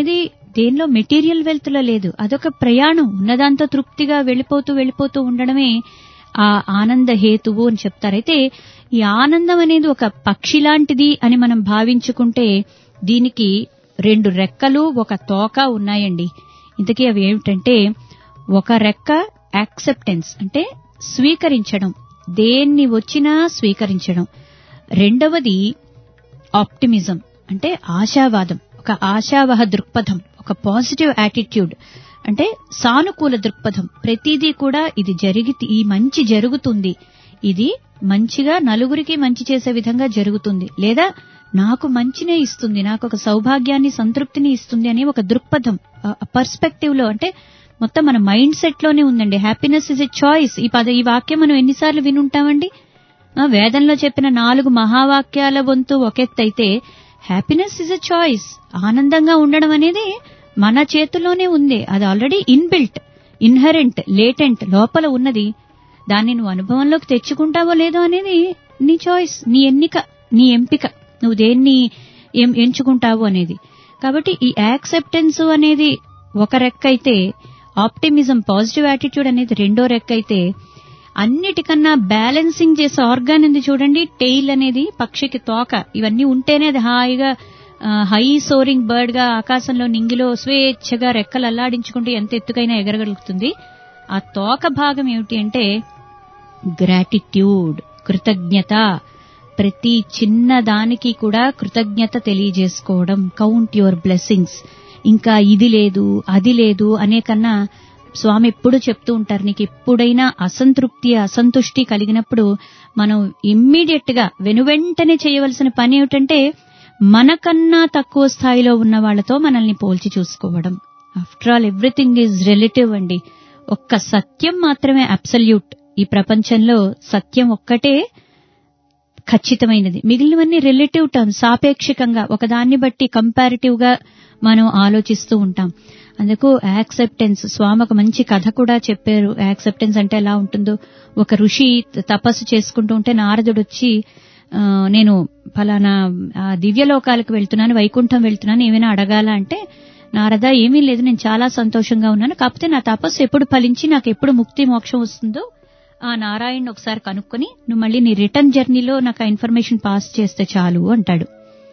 దేనిలో మెటీరియల్ వెల్త్ లో లేదు. అదొక ప్రయాణం, ఉన్నదాంతో తృప్తిగా వెళ్ళిపోతూ వెళ్ళిపోతూ ఉండడమే ఆ ఆనంద హేతువు అని చెప్తారైతే ఈ ఆనందం అనేది ఒక పక్షి లాంటిది అని మనం భావించుకుంటే దీనికి రెండు రెక్కలు ఒక తోక ఉన్నాయండి. ఇంతకీ అవి ఏమిటంటే, ఒక రెక్క యాక్సెప్టెన్స్ అంటే స్వీకరించడం, దేన్ని వచ్చినా స్వీకరించడం. రెండవది ఆప్టిమిజం అంటే ఆశావాదం, ఒక ఆశావహ దృక్పథం, ఒక పాజిటివ్ యాటిట్యూడ్ అంటే సానుకూల దృక్పథం. ప్రతిదీ కూడా ఇది జరిగి ఈ మంచి జరుగుతుంది, ఇది మంచిగా నలుగురికి మంచి చేసే విధంగా జరుగుతుంది, లేదా నాకు మంచినే ఇస్తుంది, నాకు ఒక సౌభాగ్యాన్ని సంతృప్తిని ఇస్తుంది అనే ఒక దృక్పథం పర్స్పెక్టివ్ లో, అంటే మొత్తం మన మైండ్ సెట్ లోనే ఉందండి. Happiness is a choice. ఈ పద ఈ వాక్యం మనం ఎన్నిసార్లు వినుంటామండి. వేదంలో చెప్పిన నాలుగు మహావాక్యాల వంతు ఒకెత్తైతే హ్యాపీనెస్ ఇస్ ఎ చాయిస్. ఆనందంగా ఉండడం అనేది మన చేతుల్లోనే ఉంది. అది ఆల్రెడీ ఇన్బిల్ట్, ఇన్హరెంట్, లేటెంట్, లోపల ఉన్నది. దాన్ని నువ్వు అనుభవంలోకి తెచ్చుకుంటావో లేదో అనేది నీ చాయిస్, నీ ఎన్నిక, నీ ఎంపిక, నువ్వు దేన్ని ఎంచుకుంటావు అనేది. కాబట్టి ఈ యాక్సెప్టెన్స్ అనేది ఒక రెక్క అయితే, ఆప్టిమిజం పాజిటివ్ యాటిట్యూడ్ అనేది రెండో రెక్క అయితే, అన్నిటికన్నా బ్యాలెన్సింగ్ చేసే ఆర్గాన్ ఉంది చూడండి, టెయిల్ అనేది, పక్షికి తోక, ఇవన్నీ ఉంటేనే అది హాయిగా హై సోరింగ్ బర్డ్ గా ఆకాశంలో నింగిలో స్వేచ్ఛగా రెక్కలు అల్లాడించుకుంటూ ఎంత ఎత్తుకైనా ఎగరగలుగుతుంది. ఆ తోక భాగం ఏమిటి అంటే గ్రాటిట్యూడ్, కృతజ్ఞత. ప్రతి చిన్న దానికి కూడా కృతజ్ఞత తెలియజేసుకోవడం, కౌంట్ యువర్ బ్లెస్సింగ్స్. ఇంకా ఇది లేదు అది లేదు అనే కన్నా స్వామి ఎప్పుడు చెప్తూ ఉంటారు, నీకు ఎప్పుడైనా అసంతృప్తి అసంతుష్టి కలిగినప్పుడు మనం ఇమ్మీడియట్ గా వెనువెంటనే చేయవలసిన పని ఏమిటంటే మనకన్నా తక్కువ స్థాయిలో ఉన్న వాళ్లతో మనల్ని పోల్చి చూసుకోవడం. After all everything is relative అండి. ఒక్క సత్యం మాత్రమే అబ్సల్యూట్. ఈ ప్రపంచంలో సత్యం ఒక్కటే ఖచ్చితమైనది, మిగిలినవన్నీ రిలేటివ్ టర్మ్స్, సాపేక్షికంగా ఒకదాన్ని బట్టి కంపారిటివ్ గా మనం ఆలోచిస్తూ ఉంటాం. అందుకు యాక్సెప్టెన్స్, స్వామి ఒక మంచి కథ కూడా చెప్పారు. యాక్సెప్టెన్స్ అంటే ఎలా ఉంటుందో, ఒక ఋషి తపస్సు చేసుకుంటూ ఉంటే నారదుడు వచ్చి, నేను ఫలానా దివ్యలోకాలకు వెళ్తున్నాను, వైకుంఠం వెళ్తున్నాను, ఏమైనా అడగాల అంటే, నారద ఏమీ లేదు, నేను చాలా సంతోషంగా ఉన్నాను, కాకపోతే నా తపస్సు ఎప్పుడు ఫలించి నాకు ఎప్పుడు ముక్తి మోక్షం వస్తుందో ఆ నారాయణ ఒకసారి కనుక్కొని నువ్వు మళ్ళీ నీ రిటర్న్ జర్నీలో నాకు ఆ ఇన్ఫర్మేషన్ పాస్ చేస్తే చాలు అంటాడు.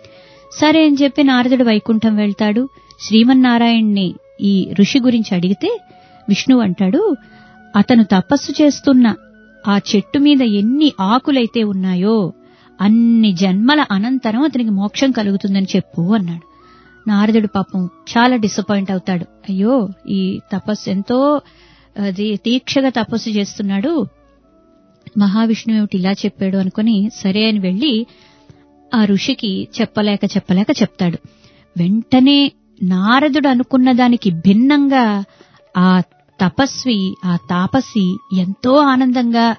సరే అని చెప్పి నారదుడు వైకుంఠం వెళ్తాడు. శ్రీమన్నారాయణ్ణి ఈ ఋషి గురించి అడిగితే విష్ణువు అంటాడు, అతను తపస్సు చేస్తున్న ఆ చెట్టు మీద ఎన్ని ఆకులైతే ఉన్నాయో అన్ని జన్మల అనంతరం అతనికి మోక్షం కలుగుతుందని చెప్పు అన్నాడు. నారదుడు పాపం చాలా డిసప్పాయింట్ అవుతాడు. అయ్యో, ఈ తపస్సు ఎంతో తీక్షగా తపస్సు చేస్తున్నాడు, మహావిష్ణువు ఏమిటి ఇలా చెప్పాడు అనుకుని సరే అని వెళ్లి ఆ ఋషికి చెప్పలేక చెప్పలేక చెప్తాడు. వెంటనే నారదుడు అనుకున్న దానికి భిన్నంగా ఆ తపస్వి, ఆ తాపసి ఎంతో ఆనందంగా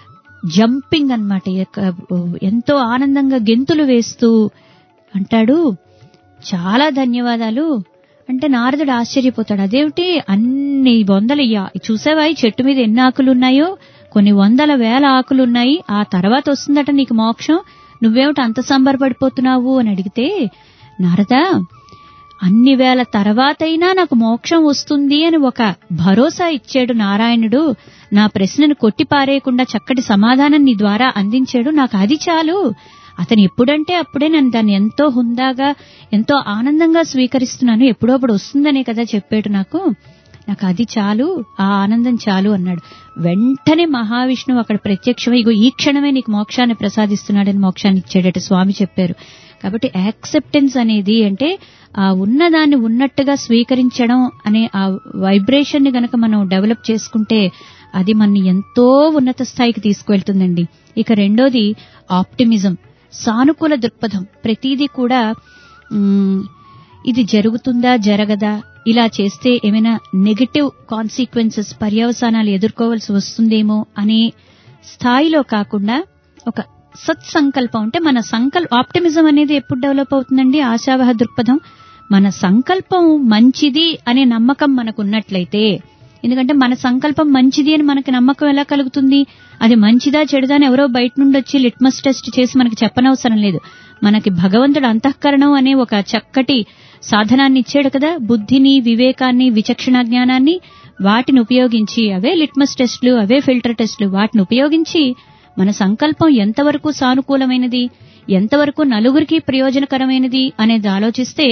జంపింగ్ అన్నమాట, ఎంతో ఆనందంగా గెంతులు వేస్తూ అంటాడు, చాలా ధన్యవాదాలు అంటే నారదుడు ఆశ్చర్యపోతాడు. అదేమిటి, అన్ని వందల చూసావా ఈ చెట్టు మీద ఎన్ని ఆకులున్నాయో, కొన్ని వందల వేల ఆకులున్నాయి, ఆ తర్వాత వస్తుందట నీకు మోక్షం, నువ్వేమిటి అంత సంబరపడిపోతున్నావు అని అడిగితే, నారదా అన్ని వేల తర్వాతైనా నాకు మోక్షం వస్తుంది అని ఒక భరోసా ఇచ్చాడు నారాయణుడు, నా ప్రశ్నను కొట్టిపారేయకుండా చక్కటి సమాధానం నీ ద్వారా అందించాడు, నాకు అది చాలు. అతను ఎప్పుడంటే అప్పుడే నన్ను దాన్ని ఎంతో హుందాగా ఎంతో ఆనందంగా స్వీకరిస్తున్నాను, ఎప్పుడో అప్పుడు వస్తుందనే కదా చెప్పాడు నాకు, నాకు అది చాలు, ఆ ఆనందం చాలు అన్నాడు. వెంటనే మహావిష్ణువు అక్కడ ప్రత్యక్షమై ఇగో ఈ క్షణమే నీకు మోక్షాన్ని ప్రసాదిస్తున్నాడని మోక్షాన్ని ఇచ్చాడట స్వామి చెప్పారు. కాబట్టి యాక్సెప్టెన్స్ అనేది అంటే ఆ ఉన్నదాన్ని ఉన్నట్టుగా స్వీకరించడం అనే ఆ వైబ్రేషన్ ని గనక మనం డెవలప్ చేసుకుంటే అది మనని ఎంతో ఉన్నత స్థాయికి తీసుకువెళ్తుందండి. ఇక రెండోది ఆప్టిమిజం, సానుకూల దృక్పథం. ప్రతిదీ కూడా ఇది జరుగుతుందా జరగదా, ఇలా చేస్తే ఏమైనా నెగటివ్ కాన్సిక్వెన్సెస్ పర్యవసానాలు ఎదుర్కోవాల్సి వస్తుందేమో అనే స్థాయిలో కాకుండా ఒక సత్సంకల్పం అంటే మన సంకల్ప ఆప్టిమిజం అనేది ఎప్పుడు డెవలప్ అవుతుందండి, ఆశావహ దృక్పథం. మన సంకల్పం మంచిది అనే నమ్మకం మనకున్నట్లయితే ఎందుకంటే మన సంకల్పం మంచిది అని మనకి నమ్మకం ఎలా కలుగుతుంది? అది మంచిదా చెడుదా అని ఎవరో బయట నుండి వచ్చి లిట్మస్ టెస్ట్ చేసి మనకి చెప్పనవసరం లేదు. మనకి భగవంతుడు అంతఃకరణం అనే ఒక చక్కటి సాధనాన్ని ఇచ్చాడు కదా, బుద్ధిని, వివేకాన్ని, విచక్షణ జ్ఞానాన్ని. వాటిని ఉపయోగించి, అవే లిట్మస్ టెస్టులు, అవే ఫిల్టర్ టెస్టులు, వాటిని ఉపయోగించి మన సంకల్పం ఎంతవరకు సానుకూలమైనది, ఎంతవరకు నలుగురికి ప్రయోజనకరమైనది అనేది ఆలోచిస్తే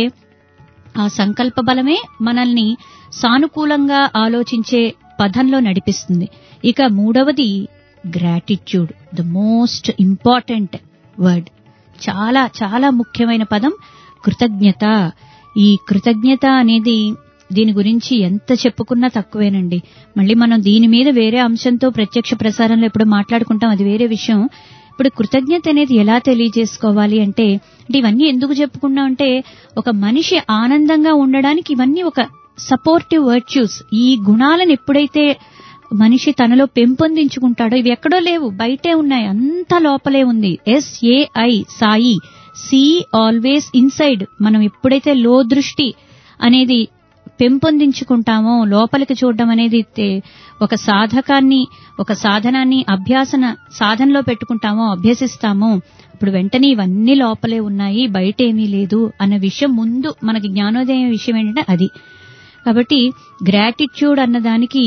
ఆ సంకల్ప బలమే మనల్ని సానుకూలంగా ఆలోచించే పథంలో నడిపిస్తుంది. ఇక మూడవది gratitude, the most important word. చాలా చాలా ముఖ్యమైన పదం కృతజ్ఞత. ఈ కృతజ్ఞత అనేది దీని గురించి ఎంత చెప్పుకున్నా తక్కువేనండి. మళ్ళీ మనం దీని మీద వేరే అంశంతో ప్రత్యక్ష ప్రసారంలో ఎప్పుడు మాట్లాడుకుంటాం, అది వేరే విషయం. ఇప్పుడు కృతజ్ఞత అనేది ఎలా తెలియజేసుకోవాలి అంటే, అంటే ఇవన్నీ ఎందుకు చెప్పుకున్నాం అంటే, ఒక మనిషి ఆనందంగా ఉండడానికి ఇవన్నీ ఒక సపోర్టివ్ వర్చ్యూస్. ఈ గుణాలను ఎప్పుడైతే మనిషి తనలో పెంపొందించుకుంటాడో, ఇవి ఎక్కడో లేవు, బయటే ఉన్నాయి, అంతా లోపలే ఉంది. S A I Sai, see always inside. మనం ఎప్పుడైతే లో దృష్టి అనేది పెంపొందించుకుంటామో, లోపలికి చూడడం అనేది ఒక సాధకాన్ని, ఒక సాధనాన్ని అభ్యాసన సాధనలో పెట్టుకుంటామో, అభ్యసిస్తామో, ఇప్పుడు వెంటనే ఇవన్నీ లోపలే ఉన్నాయి, బయటేమీ లేదు అన్న విషయం ముందు మనకి జ్ఞానోదయం విషయం ఏంటంటే అది. కాబట్టి గ్రాటిట్యూడ్ అన్నదానికి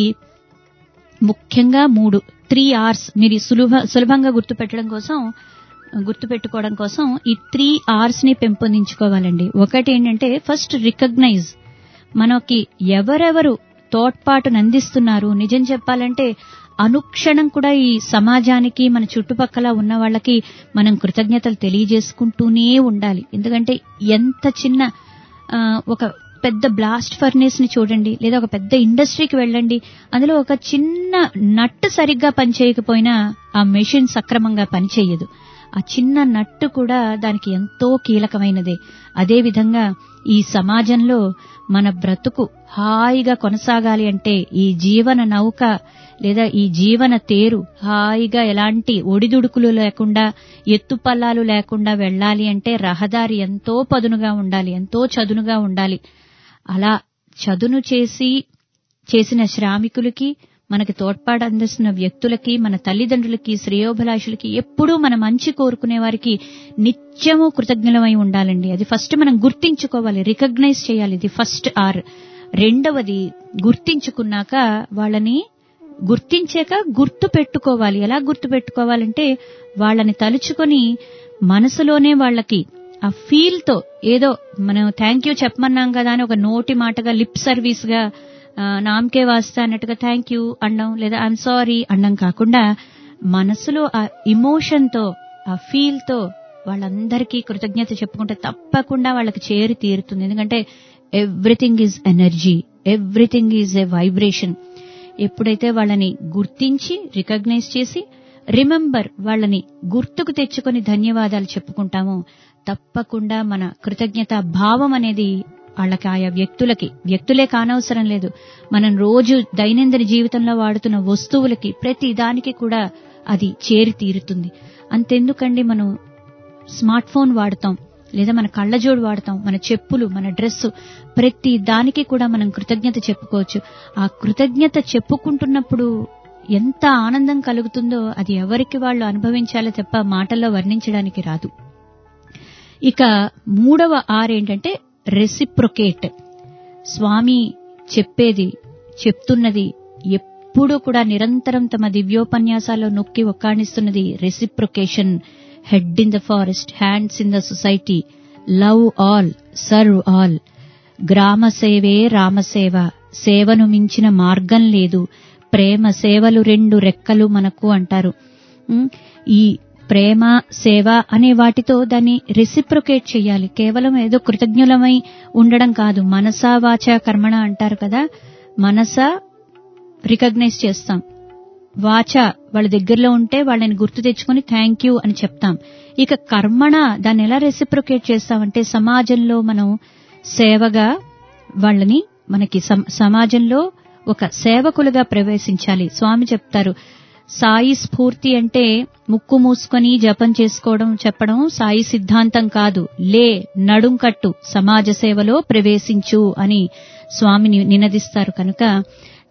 ముఖ్యంగా మూడు త్రీ ఆర్స్ మీరు సులభ సులభంగా గుర్తుపెట్టడం కోసం గుర్తుపెట్టుకోవడం కోసం ఈ త్రీ ఆర్స్ ని పెంపొందించుకోవాలండి. ఒకటి ఏంటంటే, ఫస్ట్ రికగ్నైజ్. మనకి ఎవరెవరు తోడ్పాటును అందిస్తున్నారు, నిజం చెప్పాలంటే అనుక్షణం కూడా ఈ సమాజానికి, మన చుట్టుపక్కల ఉన్న వాళ్ళకి మనం కృతజ్ఞతలు తెలియజేసుకుంటూనే ఉండాలి. ఎందుకంటే ఎంత చిన్న ఒక పెద్ద బ్లాస్ట్ ఫర్నేస్ ని చూడండి, లేదా ఒక పెద్ద ఇండస్ట్రీకి వెళ్ళండి, అందులో ఒక చిన్న నట్టు సరిగ్గా పనిచేయకపోయినా ఆ మెషిన్ సక్రమంగా పనిచేయదు. ఆ చిన్న నట్టు కూడా దానికి ఎంతో కీలకమైనదే. అదేవిధంగా ఈ సమాజంలో మన బ్రతుకు హాయిగా కొనసాగాలి అంటే, ఈ జీవన నౌక లేదా ఈ జీవన తేరు హాయిగా ఎలాంటి ఒడిదుడుకులు లేకుండా, ఎత్తుపల్లాలు లేకుండా వెళ్ళాలి అంటే రహదారి ఎంతో పదునుగా ఉండాలి, ఎంతో చదునుగా ఉండాలి. అలా చదును చేసి చేసిన శ్రామికులకి, మనకి తోడ్పాటు అందిస్తున్న వ్యక్తులకి, మన తల్లిదండ్రులకి, శ్రేయోభిలాషులకి, ఎప్పుడూ మన మంచి కోరుకునే వారికి నిత్యము కృతజ్ఞులమై ఉండాలండి. అది ఫస్ట్ మనం గుర్తించుకోవాలి, రికగ్నైజ్ చేయాలి. ఇది ఫస్ట్ ఆర్. రెండవది, గుర్తించుకున్నాక వాళ్ళని గుర్తించాక గుర్తు పెట్టుకోవాలి. ఎలా గుర్తు పెట్టుకోవాలంటే, వాళ్ళని తలుచుకొని మనసులోనే వాళ్ళకి ఆ ఫీల్ తో, ఏదో మనం థ్యాంక్ యూ చెప్పమన్నాం కదా అని ఒక నోటి మాటగా, లిప్ సర్వీస్ గా, నామకే వాస్తా అన్నట్టుగా థ్యాంక్ యూ అనడం, లేదా ఐఎమ్ సారీ అనడం కాకుండా, మనసులో ఆ ఇమోషన్ తో, ఆ ఫీల్ తో వాళ్ళందరికీ కృతజ్ఞత చెప్పుకుంటే తప్పకుండా వాళ్ళకి చేరి తీరుతుంది. ఎందుకంటే everything is energy, everything is a vibration. ఎప్పుడైతే వాళ్ళని గుర్తించి రికగ్నైజ్ చేసి రిమెంబర్ వాళ్ళని గుర్తుకు తెచ్చుకొని ధన్యవాదాలు చెప్పుకుంటామో, తప్పకుండా మన కృతజ్ఞత భావం అనేది వాళ్ళకి, ఆయా వ్యక్తులకి, వ్యక్తులే కానవసరం లేదు, మనం రోజు దైనందిన జీవితంలో వాడుతున్న వస్తువులకి, ప్రతి దానికి కూడా అది చేరి తీరుతుంది. అంతెందుకండి, మనం స్మార్ట్ ఫోన్ వాడతాం, లేదా మన కళ్ళజోడు వాడతాం, మన చెప్పులు, మన డ్రెస్సు, ప్రతి దానికి కూడా మనం కృతజ్ఞత చెప్పుకోవచ్చు. ఆ కృతజ్ఞత చెప్పుకుంటున్నప్పుడు ఎంత ఆనందం కలుగుతుందో అది ఎవరికి వాళ్ళు అనుభవించాలో తప్ప మాటల్లో వర్ణించడానికి రాదు. ఇక మూడవ ఆర్ ఏంటంటే రెసిప్రొకేట్. స్వామి చెప్పేది, చెప్తున్నది, ఎప్పుడూ కూడా నిరంతరం తమ దివ్యోపన్యాసాల్లో నొక్కి ఒక్కాణిస్తున్నది reciprocation. Head in the forest, hands in the society, love all, serve all. గ్రామ సేవే రామసేవ, సేవను మించిన మార్గం లేదు, ప్రేమ సేవలు రెండు రెక్కలు మనకు అంటారు. ఈ ప్రేమ, సేవ అనే వాటితో దాన్ని రెసిప్రొకేట్ చేయాలి. కేవలం ఏదో కృతజ్ఞులమై ఉండడం కాదు. మనసా వాచ కర్మణ అంటారు కదా, మనస రికగ్నైజ్ చేస్తాం, వాచ వాళ్ళ దగ్గరలో ఉంటే వాళ్ళని గుర్తు తెచ్చుకొని థ్యాంక్ యూ అని చెప్తాం. ఇక కర్మణ దాన్ని ఎలా రెసిప్రొకేట్ చేస్తామంటే, సమాజంలో మనం సేవగా వాళ్ళని, మనకి సమాజంలో ఒక సేవకులుగా ప్రవేశించాలి. స్వామి చెప్తారు, సాయి స్ఫూర్తి అంటే ముక్కు మూసుకొని జపం చేసుకోవడం, చెప్పడం సాయి సిద్ధాంతం కాదు, లే నడుం కట్టు, సమాజ సేవలో ప్రవేశించు అని స్వామిని నినదిస్తారు. కనుక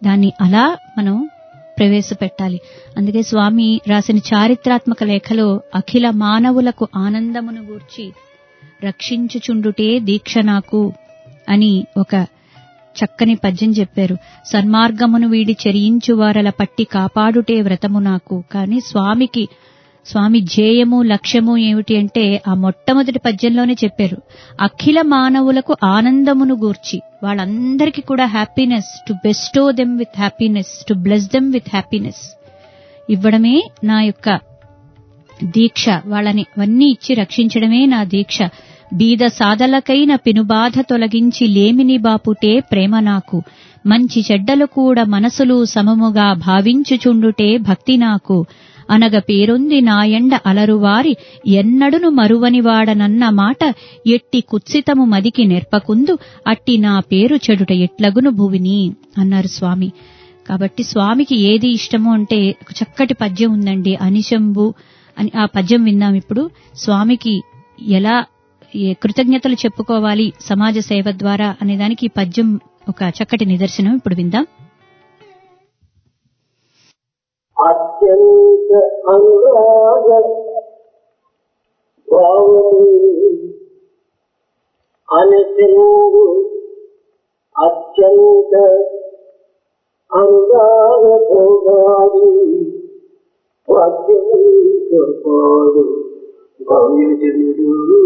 దాన్ని అలా మనం ప్రవేశపెట్టాలి. అందుకే స్వామి రాసిన చారిత్రాత్మక లేఖలో అఖిల మానవులకు ఆనందమును గూర్చి రక్షించుచుండుటే దీక్ష నాకు అని ఒక చక్కని పద్యం చెప్పారు. సన్మార్గమును వీడి చెరియించు వారల పట్టి కాపాడుటే వ్రతము నాకు. కానీ స్వామికి స్వామి ధ్యేయము లక్ష్యము ఏమిటి అంటే ఆ మొట్టమొదటి పద్యంలోనే చెప్పారు, అఖిల మానవులకు ఆనందమును గూర్చి, వాళ్ళందరికీ కూడా happiness, to bestow them with happiness, to bless them with happiness ఇవ్వడమే నా యొక్క దీక్ష. వాళ్ళని అవన్నీ ఇచ్చి రక్షించడమే నా దీక్ష. బీద సాదలకైన పెనుబాధ తొలగించి లేమిని బాపుటే ప్రేమ నాకు. మంచి చెడ్డలు కూడా మనసులు సమముగా భావించుచుండుటే భక్తి నాకు. అనగ పేరొంది నాయండ అలరువారి ఎన్నడును మరువనివాడనన్న మాట ఎట్టి కుత్సితము మదికి నెర్పకుందు అట్టి నా పేరు చెడుట ఎట్లగును భువిని అన్నారు స్వామి. కాబట్టి స్వామికి ఏది ఇష్టము అంటే ఒక చక్కటి పద్యం ఉందండి, అనిశంభు అని. ఆ పద్యం విన్నాం ఇప్పుడు. స్వామికి ఎలా కృతజ్ఞతలు చెప్పుకోవాలి సమాజ సేవ ద్వారా అనే దానికి ఈ పద్యం ఒక చక్కటి నిదర్శనం. ఇప్పుడు విందాం. అత్యంత అనురాగ భావము అనసింగు అత్యంత అనురాగ భోగాది వాక్యము భవ్యజనుడు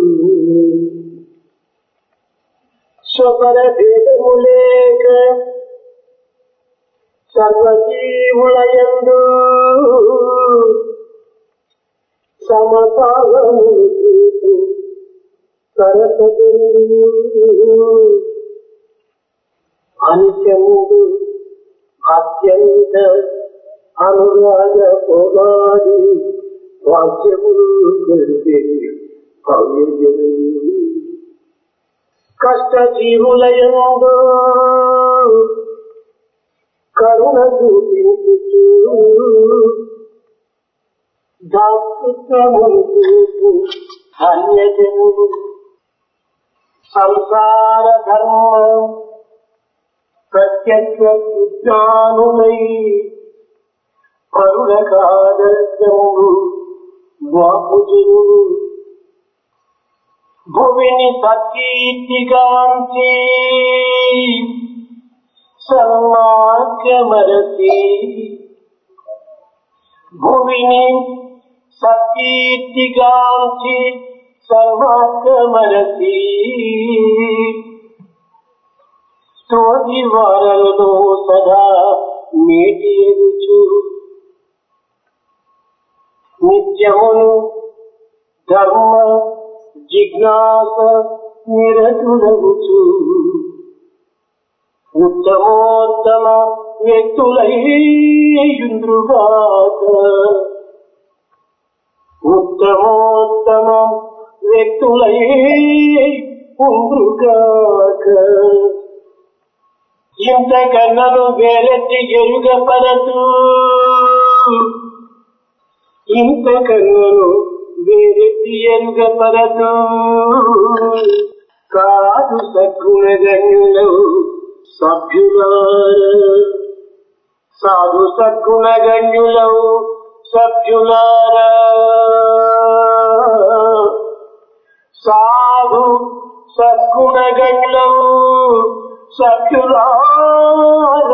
స్వపర భేదము లేక సర్వజీవులయందు సమపాలము చూపు సరసజనుడు అనిత్యముడు అత్యంత అనురాగ భోగాది వాక్యములు కలిపే భవ్యజనుడు కష్ట జీవులయందు కరుణ చూపించుచు దాతృత్వము చూపు ధన్యజనుడు సంసార ధర్మ ప్రత్యక్ష విజ్ఞానులై పరులకాదర్శముడు బాపుజనుడు భువిని సకీర్తిగాంచి సన్మార్గమరసి భువిని సకీర్తిగాంచి సన్మార్గమరసి తోటి వారలలో సదా మేటి ఎరుచు నిత్యమును ధర్మ జిజ్ఞాస నిరతులగుచు ఉత్తమోత్తమ వ్యక్తులయ్యుంద్రుగాక ఉత్తమోత్తమ వ్యక్తులయ్యుంద్రుగాక ఇంతకన్నను వేరెత్తి ఎరుగపరతు ఇంతకన్నను వేరెత్తి ఎరుగపరతు కాదు సద్గుణగణ్యులు సభ్యులార సాధు సద్గుణగణ్యులవు సభ్యులార సాధు సద్గుణగణ్యులవు సభ్యులార.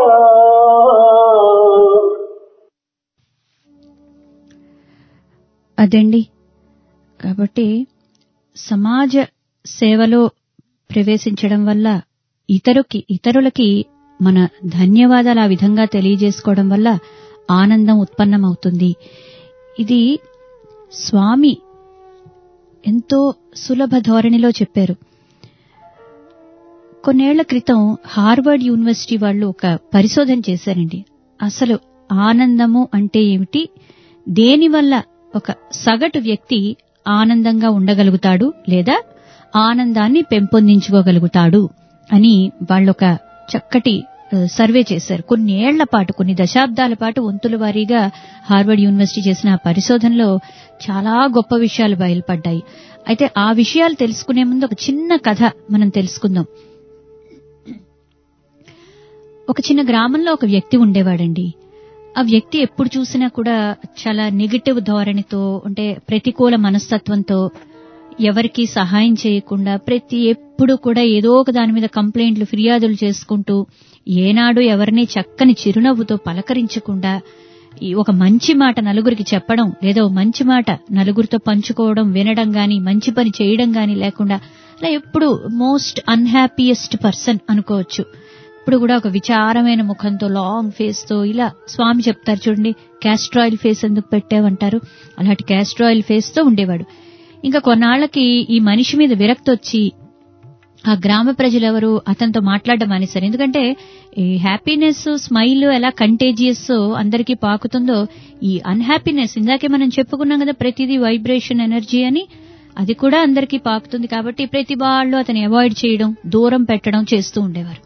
అదండి. కాబట్టి సమాజ సేవలో ప్రవేశించడం వల్ల ఇతరుకి ఇతరులకి మన ధన్యవాదాలు ఆ విధంగా తెలియజేసుకోవడం వల్ల ఆనందం ఉత్పన్నమవుతుంది. ఇది స్వామి ఎంతో సులభ ధోరణిలో చెప్పారు. కొన్నేళ్ల క్రితం హార్వర్డ్ యూనివర్సిటీ వాళ్ళు ఒక పరిశోధన చేశారండి. అసలు ఆనందము అంటే ఏమిటి, దేనివల్ల ఒక సగటు వ్యక్తి ఆనందంగా ఉండగలుగుతాడు లేదా ఆనందాన్ని పెంపొందించుకోగలుగుతాడు అని వాళ్ళొక చక్కటి సర్వే చేశారు. కొన్ని ఏళ్ల పాటు, కొన్ని దశాబ్దాల పాటు వంతుల వారీగా హార్వర్డ్ యూనివర్సిటీ చేసిన పరిశోధనలో చాలా గొప్ప విషయాలు బయలుపడ్డాయి. అయితే ఆ విషయాలు తెలుసుకునే ముందు ఒక చిన్న కథ మనం తెలుసుకుందాం. ఒక చిన్న గ్రామంలో ఒక వ్యక్తి ఉండేవాడండి. ఆ వ్యక్తి ఎప్పుడు చూసినా కూడా చాలా నెగటివ్ ధోరణితో, అంటే ప్రతికూల మనస్తత్వంతో, ఎవరికి సహాయం చేయకుండా ప్రతి ఎప్పుడు కూడా ఏదో ఒక దాని మీద కంప్లైంట్లు, ఫిర్యాదులు చేసుకుంటూ, ఏనాడు ఎవరిని చక్కని చిరునవ్వుతో పలకరించకుండా, ఈ ఒక మంచి మాట నలుగురికి చెప్పడం, లేదా మంచి మాట నలుగురితో పంచుకోవడం, వినడం గాని, మంచి పని చేయడం గాని లేకుండా అలా ఎప్పుడు మోస్ట్ అన్హ్యాపీయెస్ట్ పర్సన్ అనుకోవచ్చు. ఇప్పుడు కూడా ఒక విచారమైన ముఖంతో, లాంగ్ ఫేస్ తో, ఇలా స్వామి చెప్తారు చూడండి, క్యాస్ట్రాయిల్ ఫేస్ ఎందుకు పెట్టావంటారు, అలాంటి క్యాస్ట్రాయిల్ ఫేస్ తో ఉండేవాడు. ఇంకా కొన్నాళ్లకి ఈ మనిషి మీద విరక్తి వచ్చి ఆ గ్రామ ప్రజలెవరు అతనితో మాట్లాడడం మానేశారు. ఎందుకంటే ఈ హ్యాపీనెస్, స్మైల్ ఎలా కంటేజియస్ అందరికీ పాకుతుందో, ఈ అన్హ్యాపీనెస్ ఇందాకే మనం చెప్పుకున్నాం కదా, ప్రతిదీ వైబ్రేషన్ ఎనర్జీ అని, అది కూడా అందరికీ పాకుతుంది. కాబట్టి ప్రతి వాళ్ళు అతన్ని అవాయిడ్ చేయడం, దూరం పెట్టడం చేస్తూ ఉండేవారు.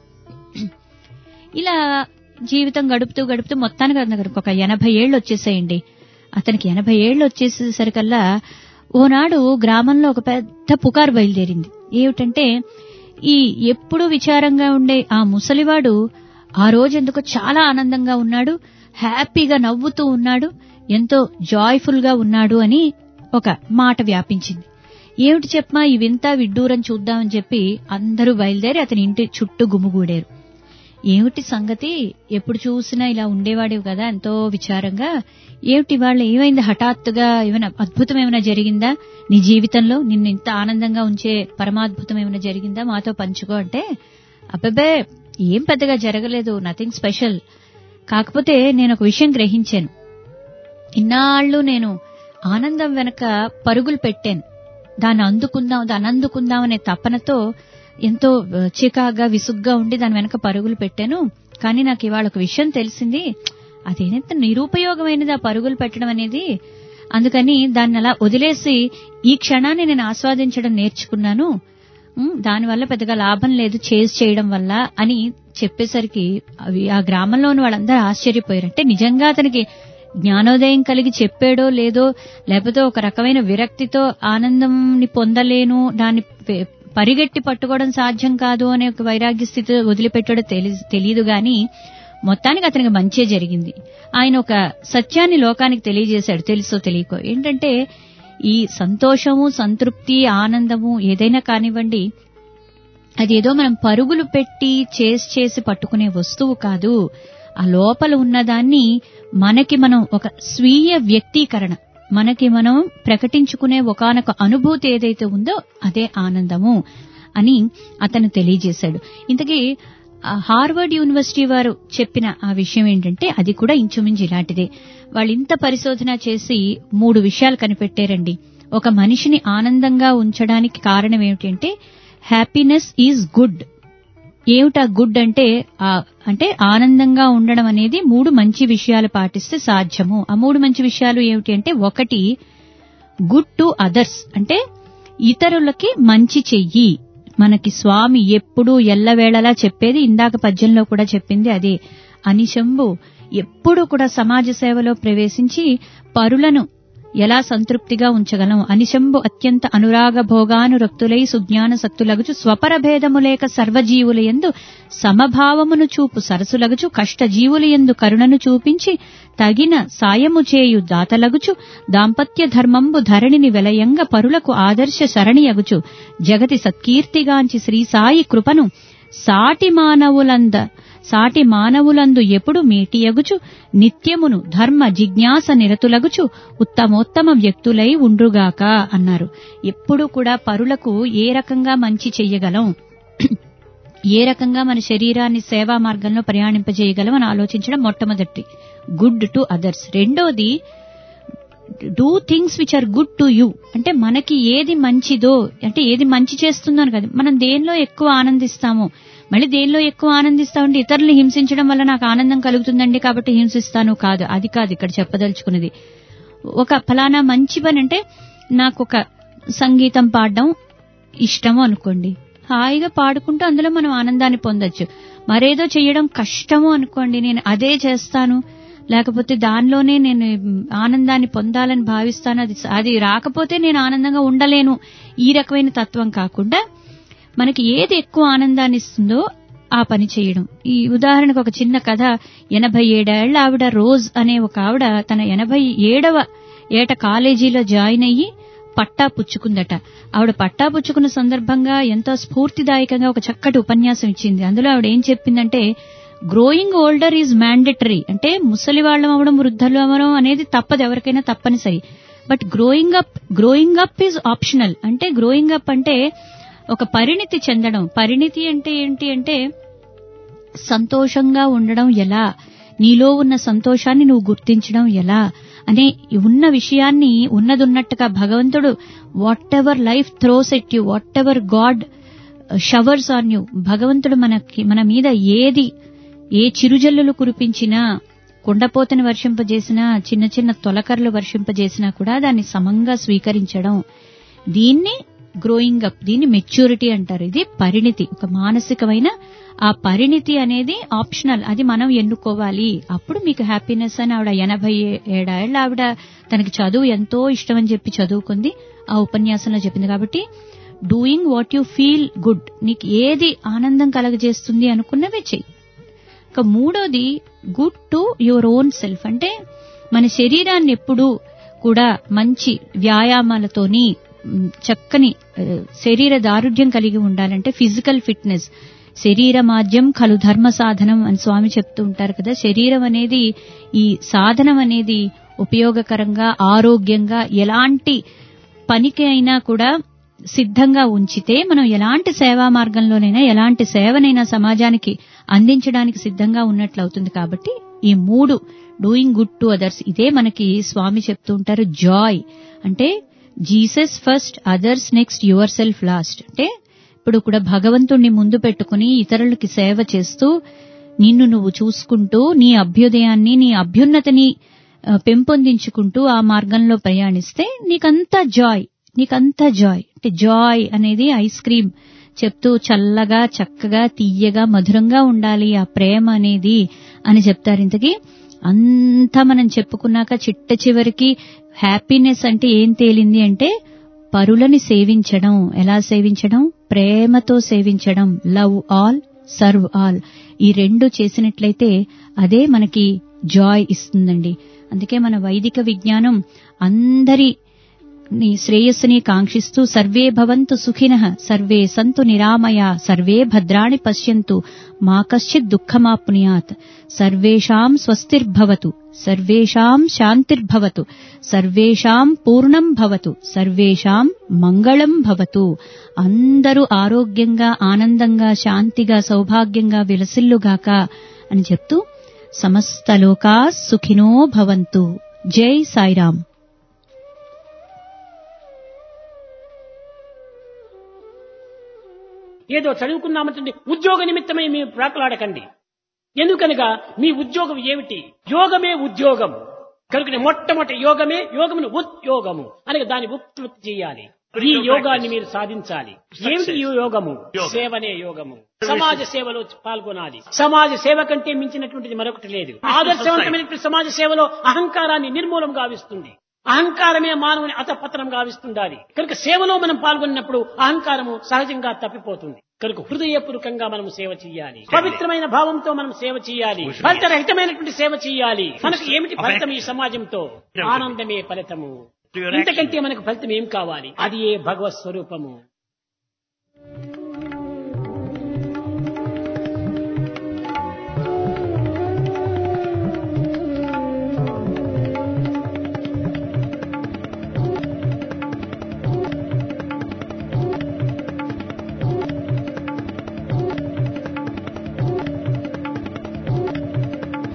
ఇలా జీవితం గడుపుతూ గడుపుతూ మొత్తానికి అతనికి ఒక ఎనభై ఏళ్లు వచ్చేసాయండి. అతనికి ఎనభై ఏళ్లు వచ్చేసేసరికల్లా ఓనాడు గ్రామంలో ఒక పెద్ద పుకారు బయలుదేరింది. ఏమిటంటే, ఈ ఎప్పుడూ విచారంగా ఉండే ఆ ముసలివాడు ఆ రోజు ఎందుకో చాలా ఆనందంగా ఉన్నాడు, హ్యాపీగా నవ్వుతూ ఉన్నాడు, ఎంతో జాయ్ఫుల్ గా ఉన్నాడు అని ఒక మాట వ్యాపించింది. ఏమిటి చెప్పమా ఈ వింత విడ్డూరం చూద్దామని చెప్పి అందరూ బయలుదేరి అతని ఇంటి చుట్టూ గుమిగూడారు. ఏమిటి సంగతి, ఎప్పుడు చూసినా ఇలా ఉండేవాడేవి కదా ఎంతో విచారంగా, ఏమిటి వాళ్ళ ఏమైంది, హఠాత్తుగా ఏమైనా అద్భుతం ఏమైనా జరిగిందా నీ జీవితంలో, నిన్ను ఇంత ఆనందంగా ఉంచే పరమాద్భుతం ఏమైనా జరిగిందా, మాతో పంచుకో అంటే, అబ్బబ్బే ఏం పెద్దగా జరగలేదు, నథింగ్ స్పెషల్. కాకపోతే నేను ఒక విషయం గ్రహించాను. ఇన్నాళ్ళు నేను ఆనందం వెనక పరుగులు పెట్టాను, దాన్ని అందుకుందాం దాన్ని అందుకుందాం అనే తపనతో ఎంతో చికాగా విసుగ్గా ఉండి దాని వెనక పరుగులు పెట్టాను. కానీ నాకు ఇవాళ ఒక విషయం తెలిసింది, అదేనంత నిరుపయోగమైనది ఆ పరుగులు పెట్టడం అనేది. అందుకని దాన్ని అలా వదిలేసి ఈ క్షణాన్ని నేను ఆస్వాదించడం నేర్చుకున్నాను, దానివల్ల పెద్దగా లాభం లేదు చేజ్ చేయడం వల్ల అని చెప్పేసరికి అవి ఆ గ్రామంలోని వాళ్ళందరూ ఆశ్చర్యపోయారు. అంటే నిజంగా అతనికి జ్ఞానోదయం కలిగి చెప్పాడో లేదో, లేకపోతే ఒక రకమైన విరక్తితో ఆనందంని పొందలేను, దాన్ని పరిగెట్టి పట్టుకోవడం సాధ్యం కాదు అనే ఒక వైరాగ్య స్థితి వదిలిపెట్టాడో తెలియదు గాని మొత్తానికి అతనికి మంచే జరిగింది. ఆయన ఒక సత్యాన్ని లోకానికి తెలియజేశాడు, తెలుసో తెలియకో. ఏంటంటే ఈ సంతోషము, సంతృప్తి, ఆనందము ఏదైనా కానివ్వండి, అదేదో మనం పరుగులు పెట్టి చేసి చేసి పట్టుకునే వస్తువు కాదు. ఆ లోపల ఉన్నదాన్ని మనకి మనం ఒక స్వీయ వ్యక్తీకరణ, మనకి మనం ప్రకటించుకునే ఒకానొక అనుభూతి ఏదైతే ఉందో అదే ఆనందము అని అతను తెలియజేశాడు. ఇంతకీ హార్వర్డ్ యూనివర్సిటీ వారు చెప్పిన ఆ విషయం ఏంటంటే అది కూడా ఇంచుమించు ఇలాంటిదే. వాళ్ళు ఇంత పరిశోధన చేసి మూడు విషయాలు కనిపెట్టారండి. ఒక మనిషిని ఆనందంగా ఉంచడానికి కారణం ఏమిటంటే హ్యాపీనెస్ ఈజ్ గుడ్. ఏమిటా గుడ్ అంటే అంటే ఆనందంగా ఉండడం అనేది మూడు మంచి విషయాలు పాటిస్తే సాధ్యము. ఆ మూడు మంచి విషయాలు ఏమిటి అంటే, ఒకటి గుడ్ టు అదర్స్, అంటే ఇతరులకి మంచి చెయ్యి. మనకి స్వామి ఎప్పుడూ ఎల్లవేళలా చెప్పేది, ఇందాక పద్యంలో కూడా చెప్పింది అదే. అనిశంబు ఎప్పుడూ కూడా సమాజ సేవలో ప్రవేశించి పరులను ఎలా సంతృప్తిగా ఉంచగలం. అనిశంబు అత్యంత అనురాగ భోగానురక్తులై సుజ్ఞాన సక్తులగుచు స్వపరభేదములేక సర్వజీవులయందు సమభావమును చూపు సరసులగుచు కష్టజీవులయందు కరుణను చూపించి తగిన సాయము చేయు దాతలగుచు దాంపత్య ధర్మంబు ధరణిని వెలయంగ పరులకు ఆదర్శ శరణియగుచు జగతి సత్కీర్తిగాంచి శ్రీ సాయి కృపను సాటి మానవులంద సాటి మానవులందు ఎప్పుడు మేటియగుచు నిత్యమును ధర్మ జిజ్ఞాస నిరతులగుచు ఉత్తమోత్తమ వ్యక్తులై ఉండ్రుగాక అన్నారు. ఎప్పుడు కూడా పరులకు ఏ రకంగా మంచి చెయ్యగలం, ఏ రకంగా మన శరీరాన్ని సేవా మార్గంలో ప్రయాణింపజేయగలం అని ఆలోచించడం మొట్టమొదటి గుడ్ టు అదర్స్. రెండోది do things which are good to you, అంటే మనకి ఏది మంచిదో, అంటే ఏది మంచి చేస్తుందో అని కాదు, మనం దేనిలో ఎక్కువ ఆనందిస్తామో. మళ్ళీ దేనిలో ఎక్కువ ఆనందిస్తామంటే ఇతరుల్ని హింసించడం వల్ల నాకు ఆనందం కలుగుతుందండి కాబట్టి హింసిస్తాను కాదు, అది కాదు ఇక్కడ చెప్పదలుచుకున్నది. ఒక ఫలానా మంచి పని అంటే నాకు ఒక సంగీతం పాడడం ఇష్టము అనుకోండి, హాయిగా పాడుకుంటూ అందులో మనం ఆనందాన్ని పొందొచ్చు. మరేదో చేయడం కష్టము అనుకోండి, నేను అదే చేస్తాను, లేకపోతే దానిలోనే నేను ఆనందాన్ని పొందాలని భావిస్తాను, అది అది రాకపోతే నేను ఆనందంగా ఉండలేను, ఈ రకమైన తత్వం కాకుండా మనకి ఏది ఎక్కువ ఆనందాన్ని ఇస్తుందో ఆ పని చేయడం. ఈ ఉదాహరణకు ఒక చిన్న కథ. ఎనభై ఏడేళ్ల ఆవిడ రోజ్ అనే ఒక ఆవిడ తన ఎనభై ఏడవ ఏట కాలేజీలో జాయిన్ అయ్యి పట్టా పుచ్చుకుందట. ఆవిడ పట్టా పుచ్చుకున్న సందర్భంగా ఎంతో స్ఫూర్తిదాయకంగా ఒక చక్కటి ఉపన్యాసం ఇచ్చింది. అందులో ఆవిడ ఏం చెప్పిందంటే, గ్రోయింగ్ ఓల్డర్ ఈజ్ మ్యాండేటరీ. అంటే ముసలి వాళ్ళం అవడం, వృద్ధులు అవడం అనేది తప్పదు, ఎవరికైనా తప్పనిసరి. But growing up growing up is optional. అంటే గ్రోయింగ్ అప్ అంటే ఒక పరిణితి చెందడం. పరిణితి అంటే ఏంటి అంటే సంతోషంగా ఉండడం ఎలా, నీలో ఉన్న సంతోషాన్ని నువ్వు గుర్తించడం ఎలా అనే ఉన్న విషయాన్ని ఉన్నదున్నట్టుగా భగవంతుడు whatever life throws at you, whatever God showers on you, భగవంతుడు మనకి మన మీద ఏది ఏ చిరుజల్లులు కురిపించినా, కుండపోతని వర్షింపజేసినా, చిన్న చిన్న తొలకర్లు వర్షింపజేసినా కూడా దాన్ని సమంగా స్వీకరించడం, దీన్ని గ్రోయింగ్ అప్, దీన్ని మెచ్యూరిటీ అంటారు. ఇది పరిణితి, ఒక మానసికమైన ఆ పరిణితి అనేది ఆప్షనల్, అది మనం ఎన్నుకోవాలి. అప్పుడు మీకు హ్యాపీనెస్ అని ఆవిడ ఎనభై ఏడేళ్ల ఆవిడ తనకి చదువు ఎంతో ఇష్టం అని చెప్పి చదువుకుంది, ఆ ఉపన్యాసంలో చెప్పింది. కాబట్టి doing what you feel good, నీకు ఏది ఆనందం కలగజేస్తుంది అనుకున్నవే చెయ్యి. ఇక మూడోది good to your own self. అంటే మన శరీరాన్ని ఎప్పుడూ కూడా మంచి వ్యాయామాలతోని చక్కని శరీర దారుఢ్యం కలిగి ఉండాలంటే ఫిజికల్ ఫిట్నెస్. శరీరమాద్యం ఖలు ధర్మ సాధనం అని స్వామి చెప్తూ ఉంటారు కదా. శరీరం అనేది, ఈ సాధనం అనేది ఉపయోగకరంగా ఆరోగ్యంగా ఎలాంటి పనికి అయినా కూడా సిద్ధంగా ఉంచితే మనం ఎలాంటి సేవా మార్గంలోనైనా ఎలాంటి సేవనైనా సమాజానికి అందించడానికి సిద్ధంగా ఉన్నట్లు అవుతుంది. కాబట్టి ఈ మూడు డూయింగ్ గుడ్ టు అదర్స్, ఇదే మనకి స్వామి చెప్తూ ఉంటారు జాయ్. అంటే Jesus first, others next, yourself last. అంటే ఇప్పుడు కూడా భగవంతుణ్ణి ముందు పెట్టుకుని ఇతరులకి సేవ చేస్తూ నిన్ను నువ్వు చూసుకుంటూ నీ అభ్యుదయాన్ని, నీ అభ్యున్నతిని పెంపొందించుకుంటూ ఆ మార్గంలో ప్రయాణిస్తే నీకంతా జాయ్, నీకంతా జాయ్. అంటే జాయ్ అనేది ఐస్ క్రీమ్ చెప్తూ చల్లగా చక్కగా తీయగా మధురంగా ఉండాలి ఆ ప్రేమ అనేది అని చెప్తారు. ఇంతకీ అంతా మనం చెప్పుకున్నాక చిట్ట చివరికి హ్యాపీనెస్ అంటే ఏం తేలింది అంటే పరులని సేవించడం. ఎలా సేవించడం? ప్రేమతో సేవించడం. Love all, serve all. ఈ రెండు చేసినట్లయితే అదే మనకి జాయ్ ఇస్తుందండి. అందుకే మన వైదిక విజ్ఞానం అందరి శ్రేయస్సుని కాంక్షిస్తూ సర్వే భవంతు సుఖినః, సర్వే సంతు నిరామయా, సర్వే భద్రాణి పశ్యంతు, మా కశ్చిత్ దుఃఖమాప్నుయాత్, సర్వేషాం స్వస్తిర్భవతు, సర్వేషాం శాంతిర్భవతు, సర్వేషాం పూర్ణం భవతు, సర్వేషాం మంగళం భవతు. అందరూ ఆరోగ్యంగా, ఆనందంగా, శాంతిగా, సౌభాగ్యంగా విలసిల్లుగాక అని చెప్తూ సమస్త లోకా సుఖినో భవంతు. జై సాయిరాం. ఏదో చదువుకున్నామంటే ఉద్యోగ నిమిత్తమై మీరు ప్రాకులాడకండి. ఎందుకనగా మీ ఉద్యోగం ఏమిటి? యోగమే ఉద్యోగం. కనుక మొట్టమొదటి యోగమే, యోగమును ఉద్యోగము అనగా దాన్ని ఉత్పత్తి చేయాలి. ఈ యోగాన్ని మీరు సాధించాలి. ఏమిటి ఈ యోగము? సేవనే యోగము. సమాజ సేవలో పాల్గొనాలి. సమాజ సేవ కంటే మించినటువంటిది మరొకటి లేదు. ఆదర్శవంతమైనటువంటి సమాజ సేవలో అహంకారాన్ని నిర్మూలం గావిస్తుంది. అహంకారమే మానవుని అతపతనం గావిస్తుండాలి. కనుక సేవలో మనం పాల్గొన్నప్పుడు అహంకారము సహజంగా తప్పిపోతుంది. కనుక హృదయపూర్వకంగా మనం సేవ చేయాలి. పవిత్రమైన భావంతో మనం సేవ చేయాలి. ఫలితరహితమైనటువంటి సేవ చేయాలి. మనకు ఏమిటి ఫలితం ఈ సమాజంతో? ఆనందమే ఫలితము. ఇంతకంటే మనకు ఫలితం ఏం కావాలి? అది ఏ భగవత్ స్వరూపము.